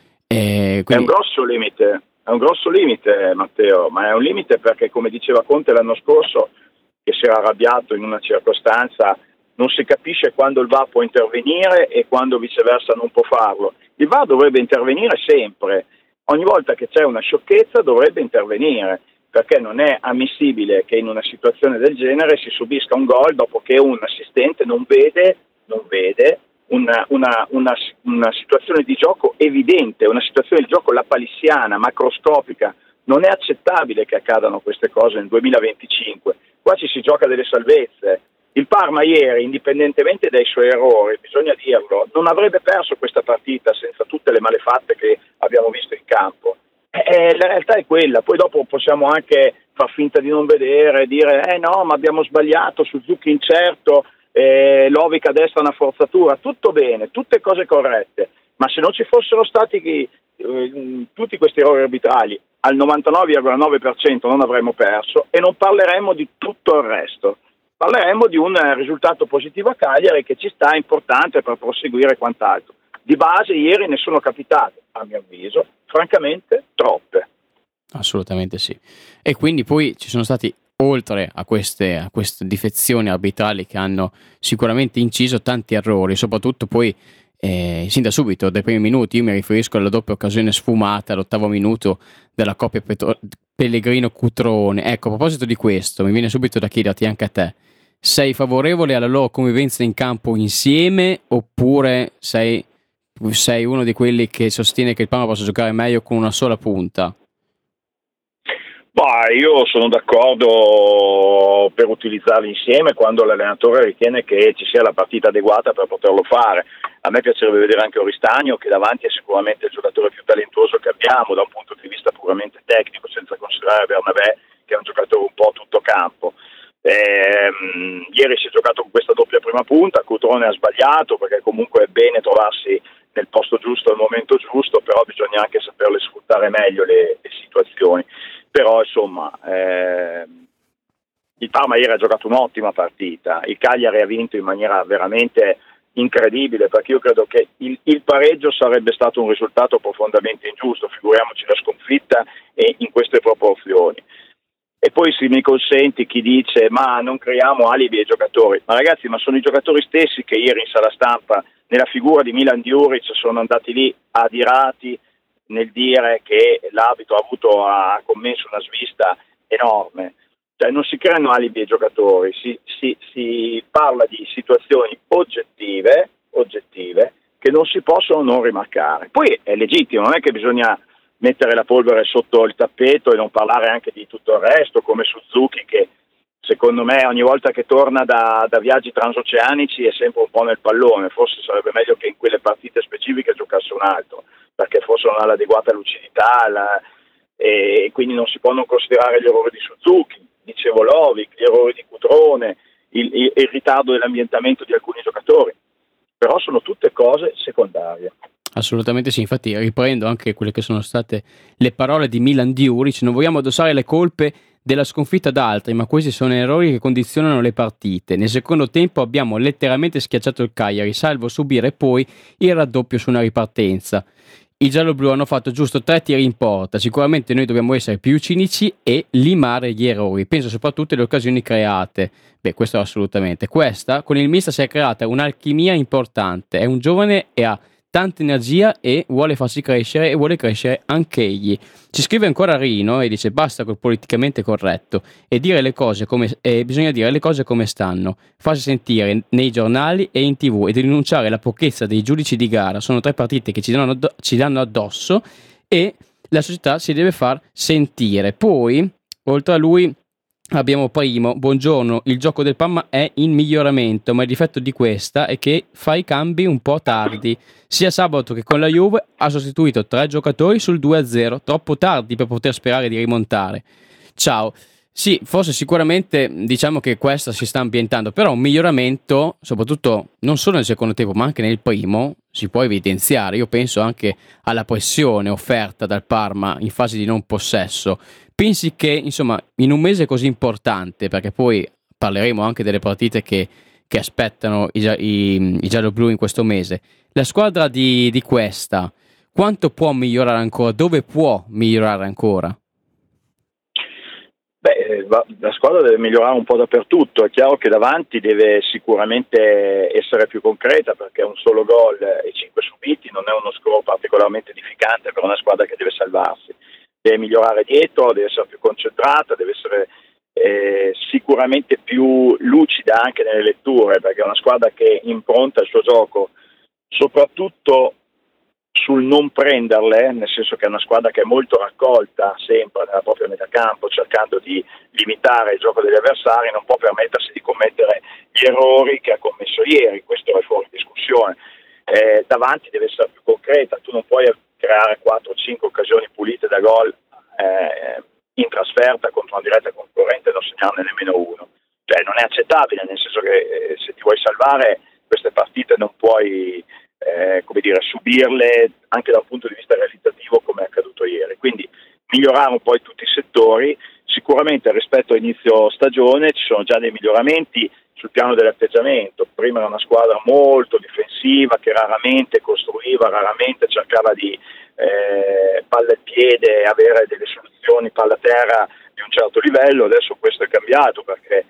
Eh, quindi... È un grosso limite, è un grosso limite, Matteo, ma è un limite perché, come diceva Conte l'anno scorso, che si era arrabbiato in una circostanza, non si capisce quando il V A R può intervenire e quando viceversa non può farlo. Il V A R dovrebbe intervenire sempre, ogni volta che c'è una sciocchezza dovrebbe intervenire, perché non è ammissibile che in una situazione del genere si subisca un gol dopo che un assistente non vede, non vede una, una, una, una situazione di gioco evidente, una situazione di gioco lapalissiana, macroscopica. Non è accettabile che accadano queste cose nel duemilaventicinque. Qua ci si gioca delle salvezze. Il Parma ieri, indipendentemente dai suoi errori, bisogna dirlo, non avrebbe perso questa partita senza tutte le malefatte che abbiamo visto in campo. Eh, la realtà è quella. Poi dopo possiamo anche far finta di non vedere, dire eh no, ma abbiamo sbagliato, Suzuki incerto, eh, Lovic a destra una forzatura. Tutto bene, tutte cose corrette, ma se non ci fossero stati chi, eh, tutti questi errori arbitrali, al novantanove virgola nove per cento non avremmo perso, e non parleremmo di tutto il resto. Parleremmo di un risultato positivo a Cagliari che ci sta, importante per proseguire quant'altro. Di base ieri ne sono capitate, a mio avviso, francamente troppe. Assolutamente sì. E quindi poi ci sono stati, oltre a queste, a queste difezioni arbitrali che hanno sicuramente inciso, tanti errori, soprattutto poi eh, sin da subito, dai primi minuti. Io mi riferisco alla doppia occasione sfumata all'ottavo minuto della coppia Petro- Pellegrino-Cutrone. Ecco, a proposito di questo, mi viene subito da chiederti anche a te: sei favorevole alla loro convivenza in campo insieme, oppure sei, sei uno di quelli che sostiene che il Parma possa giocare meglio con una sola punta? Bah, io sono d'accordo per utilizzarli insieme quando l'allenatore ritiene che ci sia la partita adeguata per poterlo fare. A me piacerebbe vedere anche Oristagno, che davanti è sicuramente il giocatore più talentuoso che abbiamo da un punto di vista puramente tecnico, senza considerare Bernabé, che è un giocatore un po' tutto campo. Ehm, ieri si è giocato con questa doppia prima punta, Cutrone ha sbagliato perché comunque è bene trovarsi nel posto giusto al momento giusto, però bisogna anche saperle sfruttare meglio le, le situazioni. Però insomma eh, il Parma ieri ha giocato un'ottima partita, il Cagliari ha vinto in maniera veramente incredibile, perché io credo che il, il pareggio sarebbe stato un risultato profondamente ingiusto, figuriamoci la sconfitta e in queste proporzioni. E poi se mi consenti chi dice ma non creiamo alibi ai giocatori, ma ragazzi, ma sono i giocatori stessi che ieri in sala stampa nella figura di Milan Djuric sono andati lì adirati nel dire che l'arbitro ha avuto ha commesso una svista enorme. Cioè non si creano alibi ai giocatori, si, si, si parla di situazioni oggettive, oggettive che non si possono non rimarcare. Poi è legittimo, non è che bisogna mettere la polvere sotto il tappeto e non parlare anche di tutto il resto, come Suzuki, che secondo me ogni volta che torna da, da viaggi transoceanici è sempre un po' nel pallone. Forse sarebbe meglio che in quelle partite specifiche giocasse un altro, perché forse non ha l'adeguata lucidità la, e quindi non si può non considerare gli errori di Suzuki, dicevo Lovic, gli errori di Cutrone, il, il, il ritardo dell'ambientamento di alcuni giocatori, però sono tutte cose secondarie. Assolutamente sì, infatti riprendo anche quelle che sono state le parole di Milan Djuric: non vogliamo addossare le colpe della sconfitta ad altri, ma questi sono errori che condizionano le partite. Nel secondo tempo abbiamo letteralmente schiacciato il Cagliari, salvo subire poi il raddoppio su una ripartenza. I gialloblu hanno fatto giusto tre tiri in porta. Sicuramente noi dobbiamo essere più cinici e limare gli errori. Penso soprattutto alle occasioni create. Beh, questo assolutamente. Questa, con il mister si è creata un'alchimia importante. È un giovane e ha tanta energia e vuole farsi crescere e vuole crescere anche egli. Ci scrive ancora Rino e dice: basta col politicamente corretto e dire le cose come eh, bisogna dire le cose come stanno, farsi sentire nei giornali e in tv e denunciare la pochezza dei giudici di gara. Sono tre partite che ci danno, addo- ci danno addosso e la società si deve far sentire. Poi, oltre a lui, abbiamo Primo: buongiorno, il gioco del Parma è in miglioramento, ma il difetto di questa è che fa i cambi un po' tardi. Sia sabato che con la Juve ha sostituito tre giocatori sul due a zero, troppo tardi per poter sperare di rimontare. Ciao. Sì, forse sicuramente diciamo che questa si sta ambientando, però un miglioramento, soprattutto non solo nel secondo tempo ma anche nel primo, si può evidenziare. Io penso anche alla pressione offerta dal Parma in fase di non possesso. Pensi che, insomma, in un mese così importante, perché poi parleremo anche delle partite che, che aspettano i, i, i gialloblu in questo mese, la squadra di, di questa, quanto può migliorare ancora? Dove può migliorare ancora? Beh, la squadra deve migliorare un po' dappertutto. È chiaro che davanti deve sicuramente essere più concreta, perché un solo gol e cinque subiti non è uno score particolarmente edificante per una squadra che deve salvarsi. Deve migliorare dietro, deve essere più concentrata, deve essere eh, sicuramente più lucida anche nelle letture, perché è una squadra che impronta il suo gioco soprattutto sul non prenderle, nel senso che è una squadra che è molto raccolta sempre nella propria metà campo, cercando di limitare il gioco degli avversari, non può permettersi di commettere gli errori che ha commesso ieri. Questo è fuori discussione. Eh, davanti deve essere più concreta, tu non puoi creare quattro cinque occasioni pulite da gol eh, in trasferta contro una diretta concorrente e non segnarne nemmeno uno. Cioè non è accettabile, nel senso che eh, se ti vuoi salvare queste partite non puoi eh, come dire, subirle anche da un punto di vista realizzativo come è accaduto ieri. Quindi migliorare un po' in tutti i settori. Sicuramente rispetto a inizio stagione ci sono già dei miglioramenti sul piano dell'atteggiamento. Prima era una squadra molto difensiva che raramente costruiva, raramente cercava di eh, palla al piede, avere delle soluzioni palla a terra di un certo livello. Adesso questo è cambiato, perché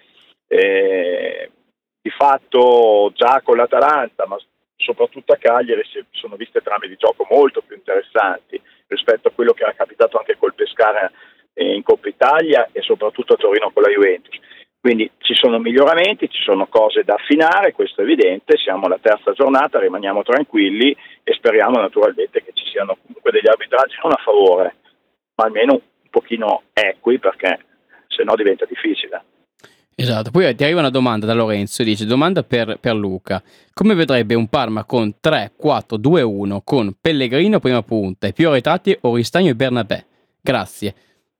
eh, di fatto già con l'Atalanta, ma soprattutto a Cagliari, si sono viste trame di gioco molto più interessanti rispetto a quello che era capitato anche col Pescara in Coppa Italia e soprattutto a Torino con la Juventus. Quindi ci sono miglioramenti, ci sono cose da affinare, questo è evidente. Siamo alla terza giornata, rimaniamo tranquilli e speriamo naturalmente che ci siano comunque degli arbitraggi non a favore, ma almeno un pochino equi, perché se no diventa difficile. Esatto, poi ti arriva una domanda da Lorenzo, dice: domanda per, per Luca: come vedrebbe un Parma con tre quattro due uno con Pellegrino prima punta e più arretrati Oristagno e Bernabé? Grazie.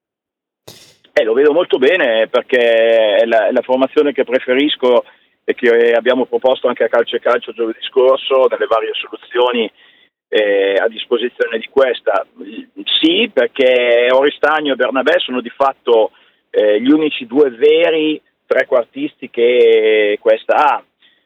Eh, lo vedo molto bene, perché è la, è la formazione che preferisco e che abbiamo proposto anche a Calcio e Calcio giovedì scorso nelle varie soluzioni eh, a disposizione di questa. Sì, perché Oristagno e Bernabé sono di fatto eh, gli unici due veri trequartisti che questa ha.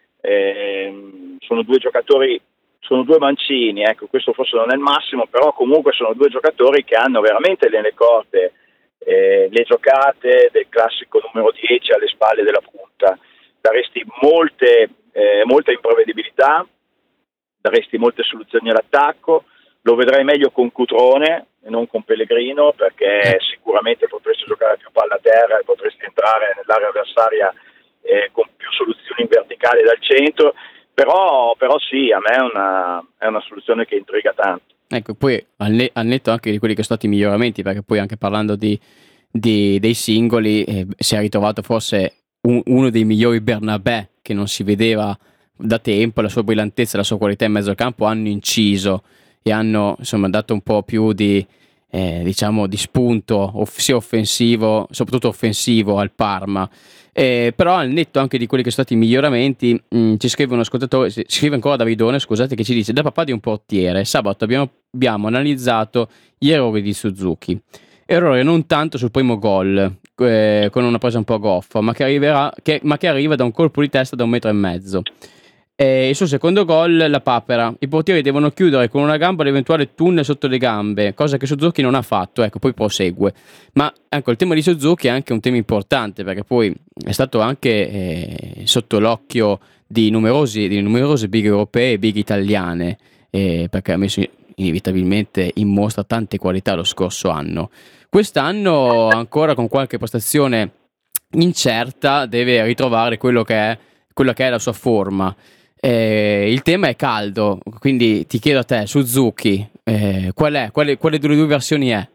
Eh, sono due giocatori, sono due mancini, ecco, questo forse non è il massimo, però comunque sono due giocatori che hanno veramente nelle corde eh, le giocate del classico numero dieci alle spalle della punta. Daresti molte, eh, molta imprevedibilità, daresti molte soluzioni all'attacco. Lo vedrei meglio con Cutrone e non con Pellegrino, perché sicuramente potresti giocare più palla a terra e potresti entrare nell'area avversaria eh, con più soluzioni verticali dal centro, però, però sì, a me è una, è una soluzione che intriga tanto. Ecco, poi al, ne- al netto anche di quelli che sono stati i miglioramenti, perché poi anche parlando di, di, dei singoli eh, si è ritrovato forse un, uno dei migliori Bernabé, che non si vedeva da tempo. La sua brillantezza e la sua qualità in mezzo al campo hanno inciso e hanno insomma dato un po' più di eh, diciamo di spunto off- sia offensivo, soprattutto offensivo al Parma. Eh, però al netto anche di quelli che sono stati i miglioramenti, mh, ci scrive un ascoltatore, si scrive ancora Davidone, scusate, che ci dice: da papà di un portiere, sabato abbiamo, abbiamo analizzato gli errori di Suzuki. Errore non tanto sul primo gol, eh, con una presa un po' goffa, ma che, arriverà, che, ma che arriva da un colpo di testa da un metro e mezzo. E sul secondo gol la papera, i portieri devono chiudere con una gamba l'eventuale tunnel sotto le gambe, cosa che Suzuki non ha fatto. Ecco, poi prosegue. Ma ecco, il tema di Suzuki è anche un tema importante, perché poi è stato anche eh, sotto l'occhio di numerosi di numerose big europee e big italiane, eh, perché ha messo inevitabilmente in mostra tante qualità lo scorso anno. Quest'anno ancora con qualche prestazione incerta deve ritrovare quello che è, quello che è la sua forma. Eh, il tema è caldo, quindi ti chiedo a te, Suzuki, eh, qual è, quale, quale delle due versioni è?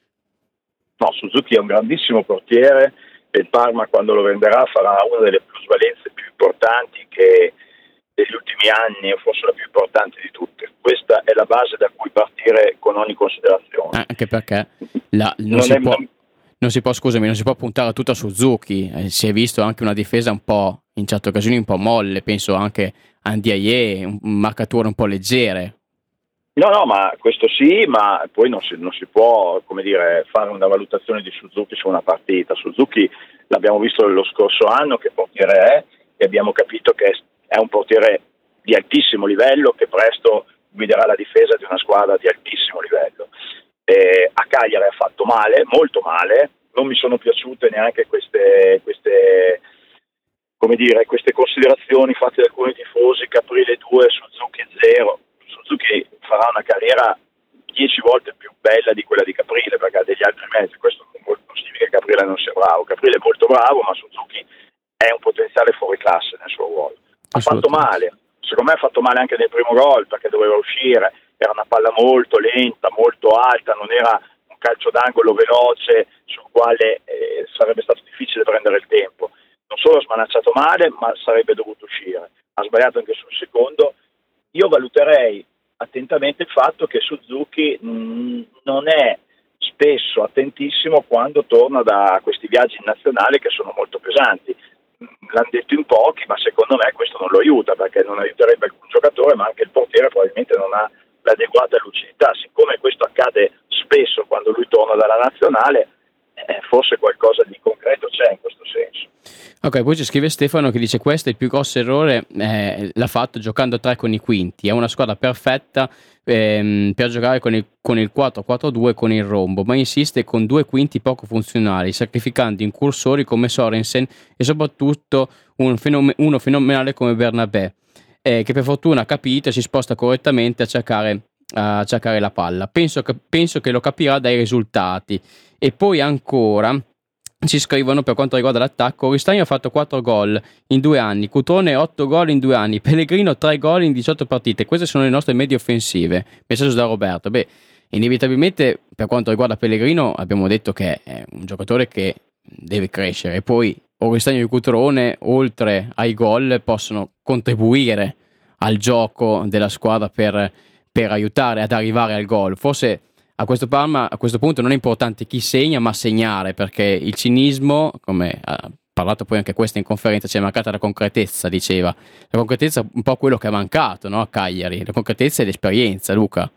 No, Suzuki è un grandissimo portiere e il Parma, quando lo venderà, farà una delle plusvalenze più importanti che degli ultimi anni, o forse la più importante di tutte. Questa è la base da cui partire con ogni considerazione. Eh, anche perché la, non, non, si è, può, non si può, scusami, non si può puntare tutto a Suzuki. Eh, si è visto anche una difesa un po', in certe occasioni un po' molle, penso anche a Ndiaye, un, un marcature un po' leggere. No, no, ma questo sì, ma poi non si, non si può, come dire, fare una valutazione di Suzuki su una partita. Suzuki l'abbiamo visto lo scorso anno che portiere è, e abbiamo capito che è un portiere di altissimo livello, che presto guiderà la difesa di una squadra di altissimo livello. Eh, a Cagliari ha fatto male, molto male, non mi sono piaciute neanche queste, queste, come dire, queste considerazioni fatte da alcuni tifosi, Caprile due, Suzuki zero. Suzuki farà una carriera dieci volte più bella di quella di Caprile, perché ha degli altri mezzi. Questo non significa che Caprile non sia bravo. Caprile è molto bravo, ma Suzuki è un potenziale fuori classe nel suo ruolo. Ha fatto male, secondo me ha fatto male anche nel primo gol, perché doveva uscire, era una palla molto lenta, molto alta, non era un calcio d'angolo veloce sul quale eh, sarebbe stato difficile prendere il tempo. Non solo ha smanacciato male, ma sarebbe dovuto uscire. Ha sbagliato anche sul secondo. Io valuterei attentamente il fatto che Suzuki mh, non è spesso attentissimo quando torna da questi viaggi in nazionale che sono molto pesanti. L'hanno detto in pochi, ma secondo me questo non lo aiuta, perché non aiuterebbe alcun giocatore, ma anche il portiere probabilmente non ha l'adeguata lucidità. Siccome questo accade spesso quando lui torna dalla nazionale, eh, forse qualcosa di concreto c'è in questo senso. Ok, poi ci scrive Stefano che dice: questo è il più grosso errore, eh, l'ha fatto giocando a tre con i quinti. È una squadra perfetta ehm, per giocare con il, con il quattro quattro due con il rombo, ma insiste con due quinti poco funzionali, sacrificando incursori come Sorensen e soprattutto un fenom- uno fenomenale come Bernabé, eh, che per fortuna ha capito e si sposta correttamente a cercare, a cercare la palla. Penso che, penso che lo capirà dai risultati. E poi ancora ci scrivono, per quanto riguarda l'attacco, Ristagno ha fatto quattro gol in due anni, Cutrone otto gol in due anni, Pellegrino tre gol in diciotto partite. Queste sono le nostre medie offensive. Messaggio da Roberto. Beh, inevitabilmente per quanto riguarda Pellegrino abbiamo detto che è un giocatore che deve crescere, e poi Ristagno e Cutrone, oltre ai gol, possono contribuire al gioco della squadra per, per aiutare ad arrivare al gol. Forse a questo Parma, a questo punto non è importante chi segna, ma segnare, perché il cinismo, come ha parlato poi anche questo in conferenza, c'è mancata la concretezza, diceva. La concretezza è un po' quello che è mancato, no, a Cagliari, la concretezza e l'esperienza, Luca.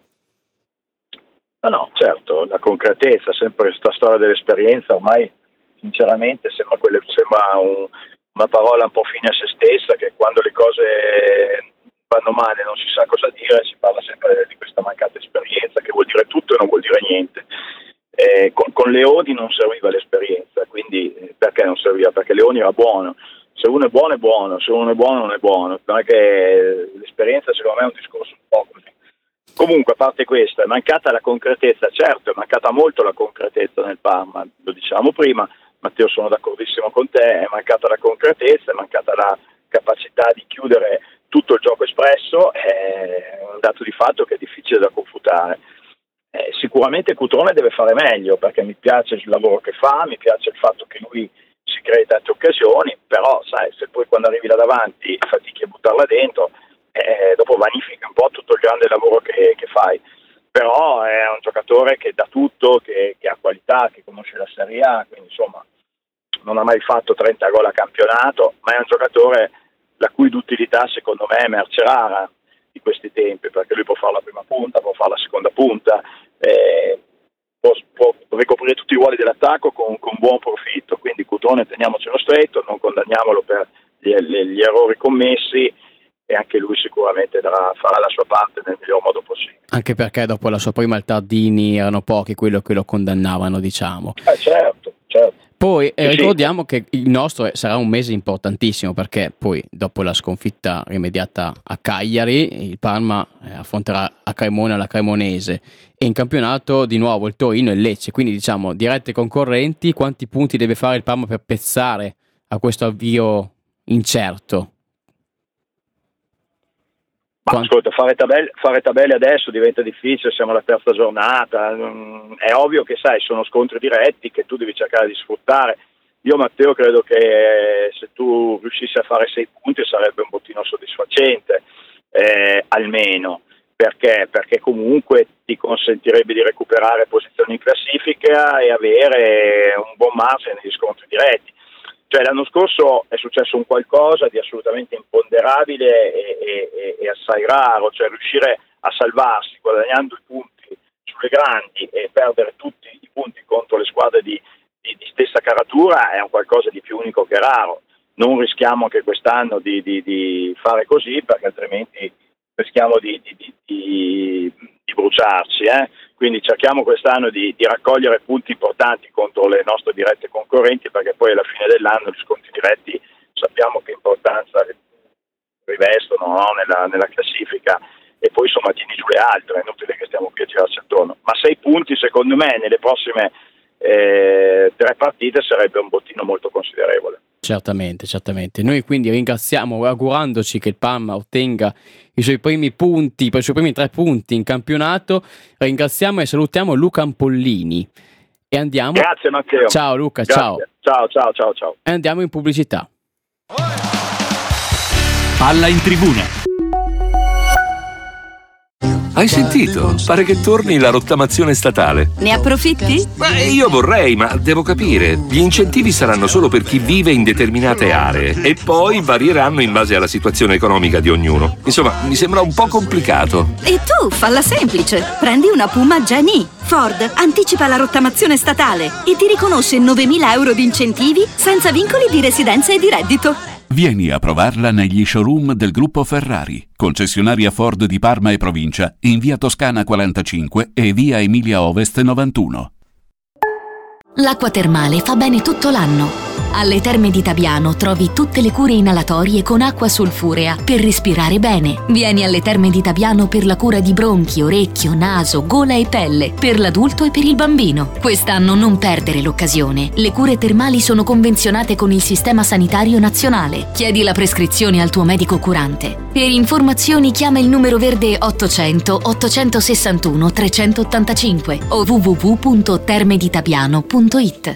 No, no, certo, la concretezza, sempre questa storia dell'esperienza, ormai sinceramente sembra, quelle, sembra un, una parola un po' fine a se stessa, che quando le cose vanno male non si sa cosa dire, si parla sempre di questa mancata esperienza, che vuol dire tutto e non vuol dire niente. Eh, con, con Leoni non serviva l'esperienza, quindi perché non serviva? Perché Leoni era buono. Se uno è buono è buono, se uno è buono non è buono, non è che esperienza secondo me è un discorso un po' così. Comunque, a parte questo, è mancata la concretezza, certo, è mancata molto la concretezza nel Parma, lo dicevamo prima, Matteo, sono d'accordissimo con te, è mancata la concretezza, è mancata la capacità di chiudere tutto il gioco espresso, è un dato di fatto che è difficile da confutare. Eh, sicuramente Cutrone deve fare meglio, perché mi piace il lavoro che fa, mi piace il fatto che lui si crei tante occasioni, però sai, se poi quando arrivi là davanti fatichi a buttarla dentro, eh, dopo vanifica un po' tutto il grande lavoro che, che fai. Però è un giocatore che dà tutto, che, che ha qualità, che conosce la Serie A, quindi insomma non ha mai fatto trenta gol a campionato, ma è un giocatore la cui d'utilità secondo me è merce rara di questi tempi, perché lui può fare la prima punta, può fare la seconda punta, eh, può, può ricoprire tutti i ruoli dell'attacco con, con buon profitto, quindi Cutrone teniamocelo stretto, non condanniamolo per gli, gli errori commessi, e anche lui sicuramente darà, farà la sua parte nel miglior modo possibile. Anche perché dopo la sua prima al Tardini erano pochi quello che lo condannavano, diciamo. Eh, certo, certo. Poi eh, sì, ricordiamo che il nostro sarà un mese importantissimo, perché poi dopo la sconfitta rimediata a Cagliari il Parma eh, affronterà a Cremona la Cremonese, e in campionato di nuovo il Torino e il Lecce, quindi diciamo dirette concorrenti. Quanti punti deve fare il Parma per pezzare a questo avvio incerto? Ma ascolta, fare tabelle, fare tabelle adesso diventa difficile, siamo alla terza giornata, è ovvio che sai, sono scontri diretti che tu devi cercare di sfruttare. Io Matteo credo che se tu riuscissi a fare sei punti sarebbe un bottino soddisfacente, eh, almeno, perché? Perché comunque ti consentirebbe di recuperare posizioni in classifica e avere un buon margine negli scontri diretti. Cioè l'anno scorso è successo un qualcosa di assolutamente imponderabile e, e, e assai raro, cioè riuscire a salvarsi guadagnando i punti sulle grandi e perdere tutti i punti contro le squadre di, di, di stessa caratura è un qualcosa di più unico che raro. Non rischiamo anche quest'anno di, di, di fare così, perché altrimenti rischiamo di, di, di, di, di bruciarci, eh? Quindi cerchiamo quest'anno di, di raccogliere punti importanti contro le nostre dirette concorrenti, perché poi alla fine dell'anno gli scontri diretti sappiamo che importanza rivestono, no? nella, nella classifica, e poi insomma tieni giù le altre, è inutile che stiamo qui a girarci attorno. Ma sei punti secondo me nelle prossime eh, tre partite sarebbe un bottino molto considerevole. Certamente, certamente. Noi quindi ringraziamo, augurandoci che il Parma ottenga i suoi primi punti, i suoi primi tre punti in campionato. Ringraziamo e salutiamo Luca Ampollini e andiamo. Grazie Matteo. Ciao Luca, Grazie. ciao. Ciao, ciao, ciao, ciao. E andiamo in pubblicità. Palla in tribuna. Hai sentito? Pare che torni la rottamazione statale. Ne approfitti? Beh, io vorrei, ma devo capire. Gli incentivi saranno solo per chi vive in determinate aree e poi varieranno in base alla situazione economica di ognuno. Insomma, mi sembra un po' complicato. E tu, falla semplice. Prendi una Puma Gen E. Ford anticipa la rottamazione statale e ti riconosce novemila euro di incentivi senza vincoli di residenza e di reddito. Vieni a provarla negli showroom del gruppo Ferrari, concessionaria Ford di Parma e provincia, in via Toscana quarantacinque e via Emilia Ovest novantuno. L'acqua termale fa bene tutto l'anno. Alle Terme di Tabiano trovi tutte le cure inalatorie con acqua solfurea per respirare bene. Vieni alle Terme di Tabiano per la cura di bronchi, orecchio, naso, gola e pelle, per l'adulto e per il bambino. Quest'anno non perdere l'occasione. Le cure termali sono convenzionate con il Sistema Sanitario Nazionale. Chiedi la prescrizione al tuo medico curante. Per informazioni chiama il numero verde ottocento ottocentosessantuno trecentottantacinque o w w w punto termeditabiano punto it.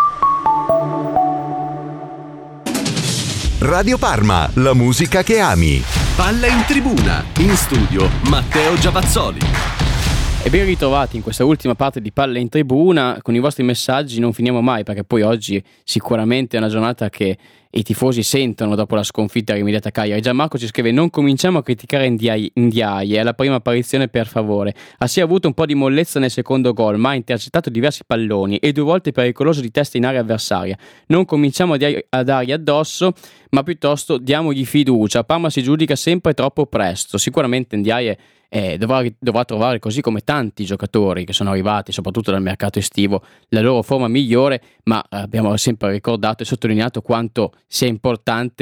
Radio Parma, la musica che ami. Palla in tribuna, in studio Matteo Giavazzoli. E ben ritrovati in questa ultima parte di Palla in Tribuna. Con i vostri messaggi non finiamo mai, perché poi oggi sicuramente è una giornata che i tifosi sentono dopo la sconfitta rimediata a Cagliari. Gianmarco ci scrive: non cominciamo a criticare Ndiaye, è la prima apparizione, per favore. Ha sì avuto un po' di mollezza nel secondo gol, ma ha intercettato diversi palloni e due volte pericoloso di testa in area avversaria. Non cominciamo a, di- a dargli addosso, ma piuttosto diamogli fiducia. Parma si giudica sempre troppo presto. Sicuramente Ndiaye Eh, dovrà, dovrà trovare, così come tanti giocatori che sono arrivati soprattutto dal mercato estivo, la loro forma migliore, ma abbiamo sempre ricordato e sottolineato quanto sia importante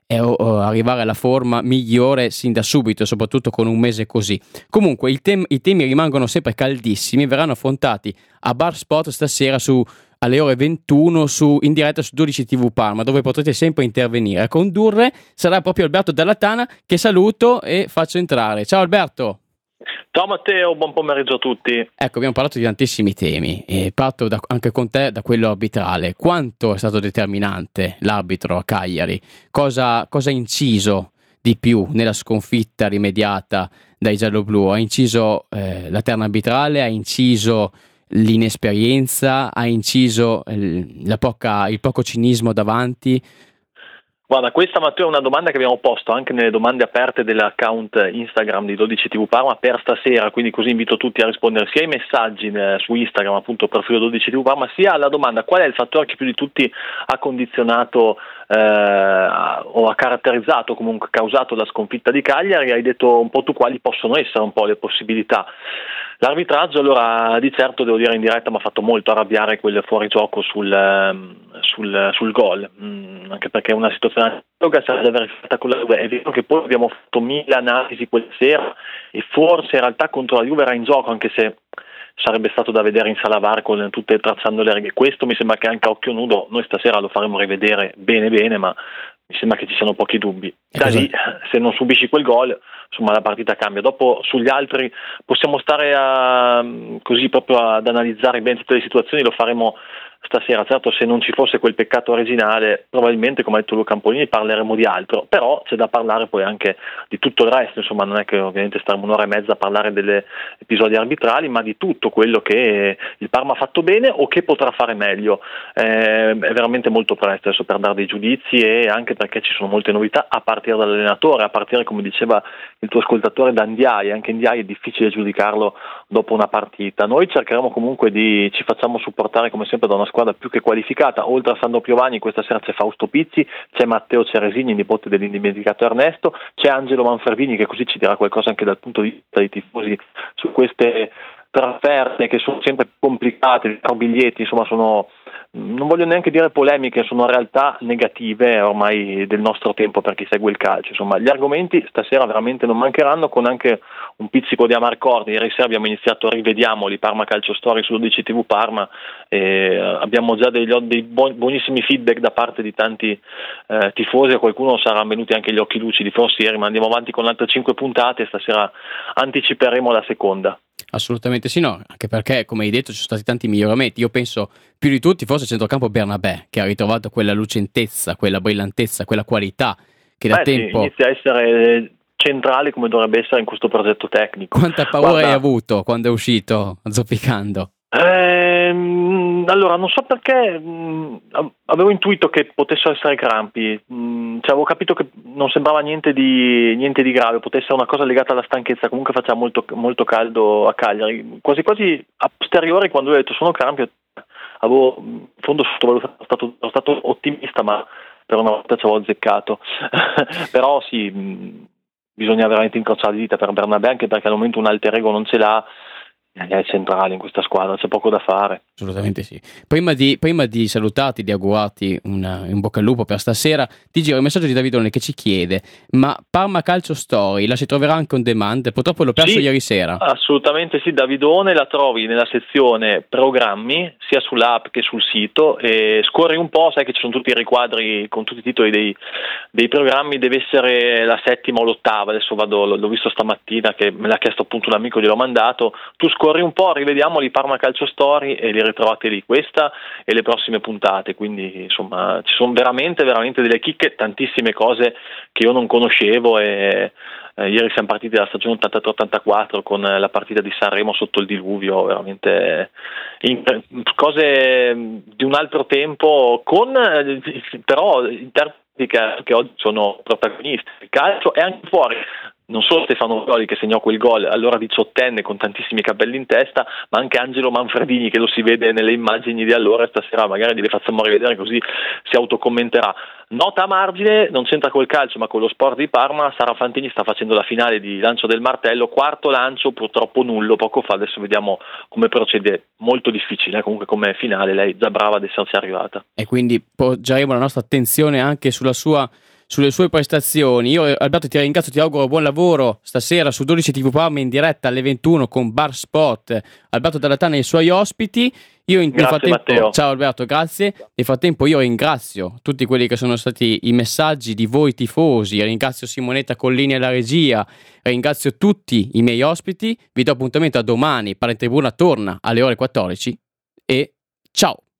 e o, o arrivare alla forma migliore sin da subito, soprattutto con un mese così. Comunque il tem- i temi rimangono sempre caldissimi, verranno affrontati a Bar Spot stasera su alle ore ventuno su, in diretta su dodici tivù Parma, dove potrete sempre intervenire. A condurre sarà proprio Alberto Dalla Tana, che saluto e faccio entrare. Ciao Alberto. Ciao Matteo, buon pomeriggio a tutti. Ecco, abbiamo parlato di tantissimi temi e parto da, anche con te da quello arbitrale. Quanto è stato determinante l'arbitro a Cagliari? Cosa, cosa ha inciso di più nella sconfitta rimediata dai gialloblu? Ha inciso eh, la terna arbitrale, ha inciso l'inesperienza, ha inciso il, la poca, il poco cinismo davanti? Guarda, questa Matteo è una domanda che abbiamo posto anche nelle domande aperte dell'account Instagram di dodici tivù Parma per stasera, quindi così invito tutti a rispondere sia ai messaggi eh, su Instagram, appunto profilo dodici tivù Parma, sia alla domanda qual è il fattore che più di tutti ha condizionato eh, o ha caratterizzato, comunque causato la sconfitta di Cagliari. Hai detto un po' tu quali possono essere un po' le possibilità. L'arbitraggio, allora, di certo devo dire in diretta mi ha fatto molto arrabbiare quel fuorigioco sul, sul, sul gol, mm, anche perché è una situazione che si è verificata con la Juve. È vero che poi abbiamo fatto mille analisi quella sera e forse in realtà contro la Juve era in gioco, anche se sarebbe stato da vedere in sala V A R con tutte tracciando le righe. Questo mi sembra che anche a occhio nudo noi stasera lo faremo rivedere bene bene, ma mi sembra che ci siano pochi dubbi. Da lì, se non subisci quel gol, insomma la partita cambia. Dopo sugli altri possiamo stare a, così proprio ad analizzare bene tutte le situazioni, lo faremo stasera. Certo, se non ci fosse quel peccato originale, probabilmente, come ha detto Luca Campolini, parleremo di altro, però c'è da parlare poi anche di tutto il resto. Insomma, non è che ovviamente staremo un'ora e mezza a parlare degli episodi arbitrali, ma di tutto quello che il Parma ha fatto bene o che potrà fare meglio. Eh, è veramente molto presto adesso per dare dei giudizi, e anche perché ci sono molte novità a partire dall'allenatore, a partire, come diceva il tuo ascoltatore, da Ndiaye. Anche Ndiaye è difficile giudicarlo dopo una partita. Noi cercheremo comunque di, ci facciamo supportare come sempre da una squadra più che qualificata. Oltre a Sandro Piovani questa sera c'è Fausto Pizzi, c'è Matteo Ceresini, nipote dell'indimenticato Ernesto, c'è Angelo Manfredini, che così ci dirà qualcosa anche dal punto di vista dei tifosi su queste trasferte che sono sempre complicate, i biglietti, insomma sono, non voglio neanche dire polemiche, sono realtà negative ormai del nostro tempo per chi segue il calcio. Insomma, gli argomenti stasera veramente non mancheranno, con anche un pizzico di amarcord. Ieri sera abbiamo iniziato, rivediamoli, Parma Calcio Story su dodici tivù Parma, e abbiamo già degli, dei buonissimi feedback da parte di tanti eh, tifosi. A qualcuno saranno venuti anche gli occhi lucidi forse ieri, ma andiamo avanti con altre cinque puntate e stasera anticiperemo la seconda. Assolutamente sì, no, anche perché, come hai detto, ci sono stati tanti miglioramenti. Io penso più di tutti forse il centrocampo Bernabé, che ha ritrovato quella lucentezza, quella brillantezza, quella qualità che da Beh, tempo sì, inizia a essere centrale come dovrebbe essere in questo progetto tecnico. Quanta paura Guarda, hai avuto quando è uscito zoppicando? Ehm, allora, non so perché mh, avevo intuito che potessero essere crampi, mh, cioè avevo capito che non sembrava niente di, niente di grave, potesse essere una cosa legata alla stanchezza. Comunque faceva molto, molto caldo a Cagliari, quasi quasi a posteriori, quando ho detto sono crampi, avevo in fondo sottovalutato, sono stato, sono stato ottimista, ma per una volta ci avevo azzeccato. Però sì, mh, bisogna veramente incrociare le dita per Bernabé, anche perché al momento un alter ego non ce l'ha. È centrale in questa squadra, c'è poco da fare. Assolutamente sì. Prima di, prima di salutarti, di augurarti una, un bocca al lupo per stasera, ti giro il messaggio di Davidone che ci chiede: ma Parma Calcio Story la si troverà anche on demand? Purtroppo l'ho perso Sì, ieri sera. Assolutamente sì, Davidone, la trovi nella sezione programmi sia sull'app che sul sito, e scorri un po', sai che ci sono tutti i riquadri con tutti i titoli dei, dei programmi. Deve essere la settima o l'ottava, adesso vado, l'ho visto stamattina che me l'ha chiesto appunto un amico, gliel'ho mandato. Tu corri un po', rivediamoli, Parma Calcio Story, e li ritrovate lì, questa e le prossime puntate. Quindi insomma ci sono veramente veramente delle chicche, tantissime cose che io non conoscevo. E eh, ieri siamo partiti dalla stagione ottantatré ottantaquattro con la partita di Sanremo sotto il diluvio, veramente in, cose di un altro tempo, con però interpreti che, che oggi sono protagonisti del calcio e anche fuori. Non solo Stefano Pioli, che segnò quel gol allora diciottenne con tantissimi capelli in testa, ma anche Angelo Manfredini, che lo si vede nelle immagini di allora. Stasera magari le facciamo rivedere, così si autocommenterà. Nota a margine, non c'entra col calcio ma con lo sport di Parma: Sara Fantini sta facendo la finale di lancio del martello, quarto lancio, purtroppo nullo poco fa. Adesso vediamo come procede, molto difficile, comunque come finale lei già brava ad esserci arrivata. E quindi poggeremo la nostra attenzione anche sulla sua sulle sue prestazioni. Io Alberto ti ringrazio, ti auguro buon lavoro stasera su dodici tivù Parma in diretta alle ventuno con Bar Spot, Alberto Dalla Tana e i suoi ospiti. Io in, nel frattempo, Matteo. Ciao Alberto, grazie. Nel frattempo io ringrazio tutti quelli che sono stati i messaggi di voi tifosi, ringrazio Simonetta Collini alla regia, ringrazio tutti i miei ospiti, vi do appuntamento a domani, Parla in Tribuna torna alle ore quattordici e ciao!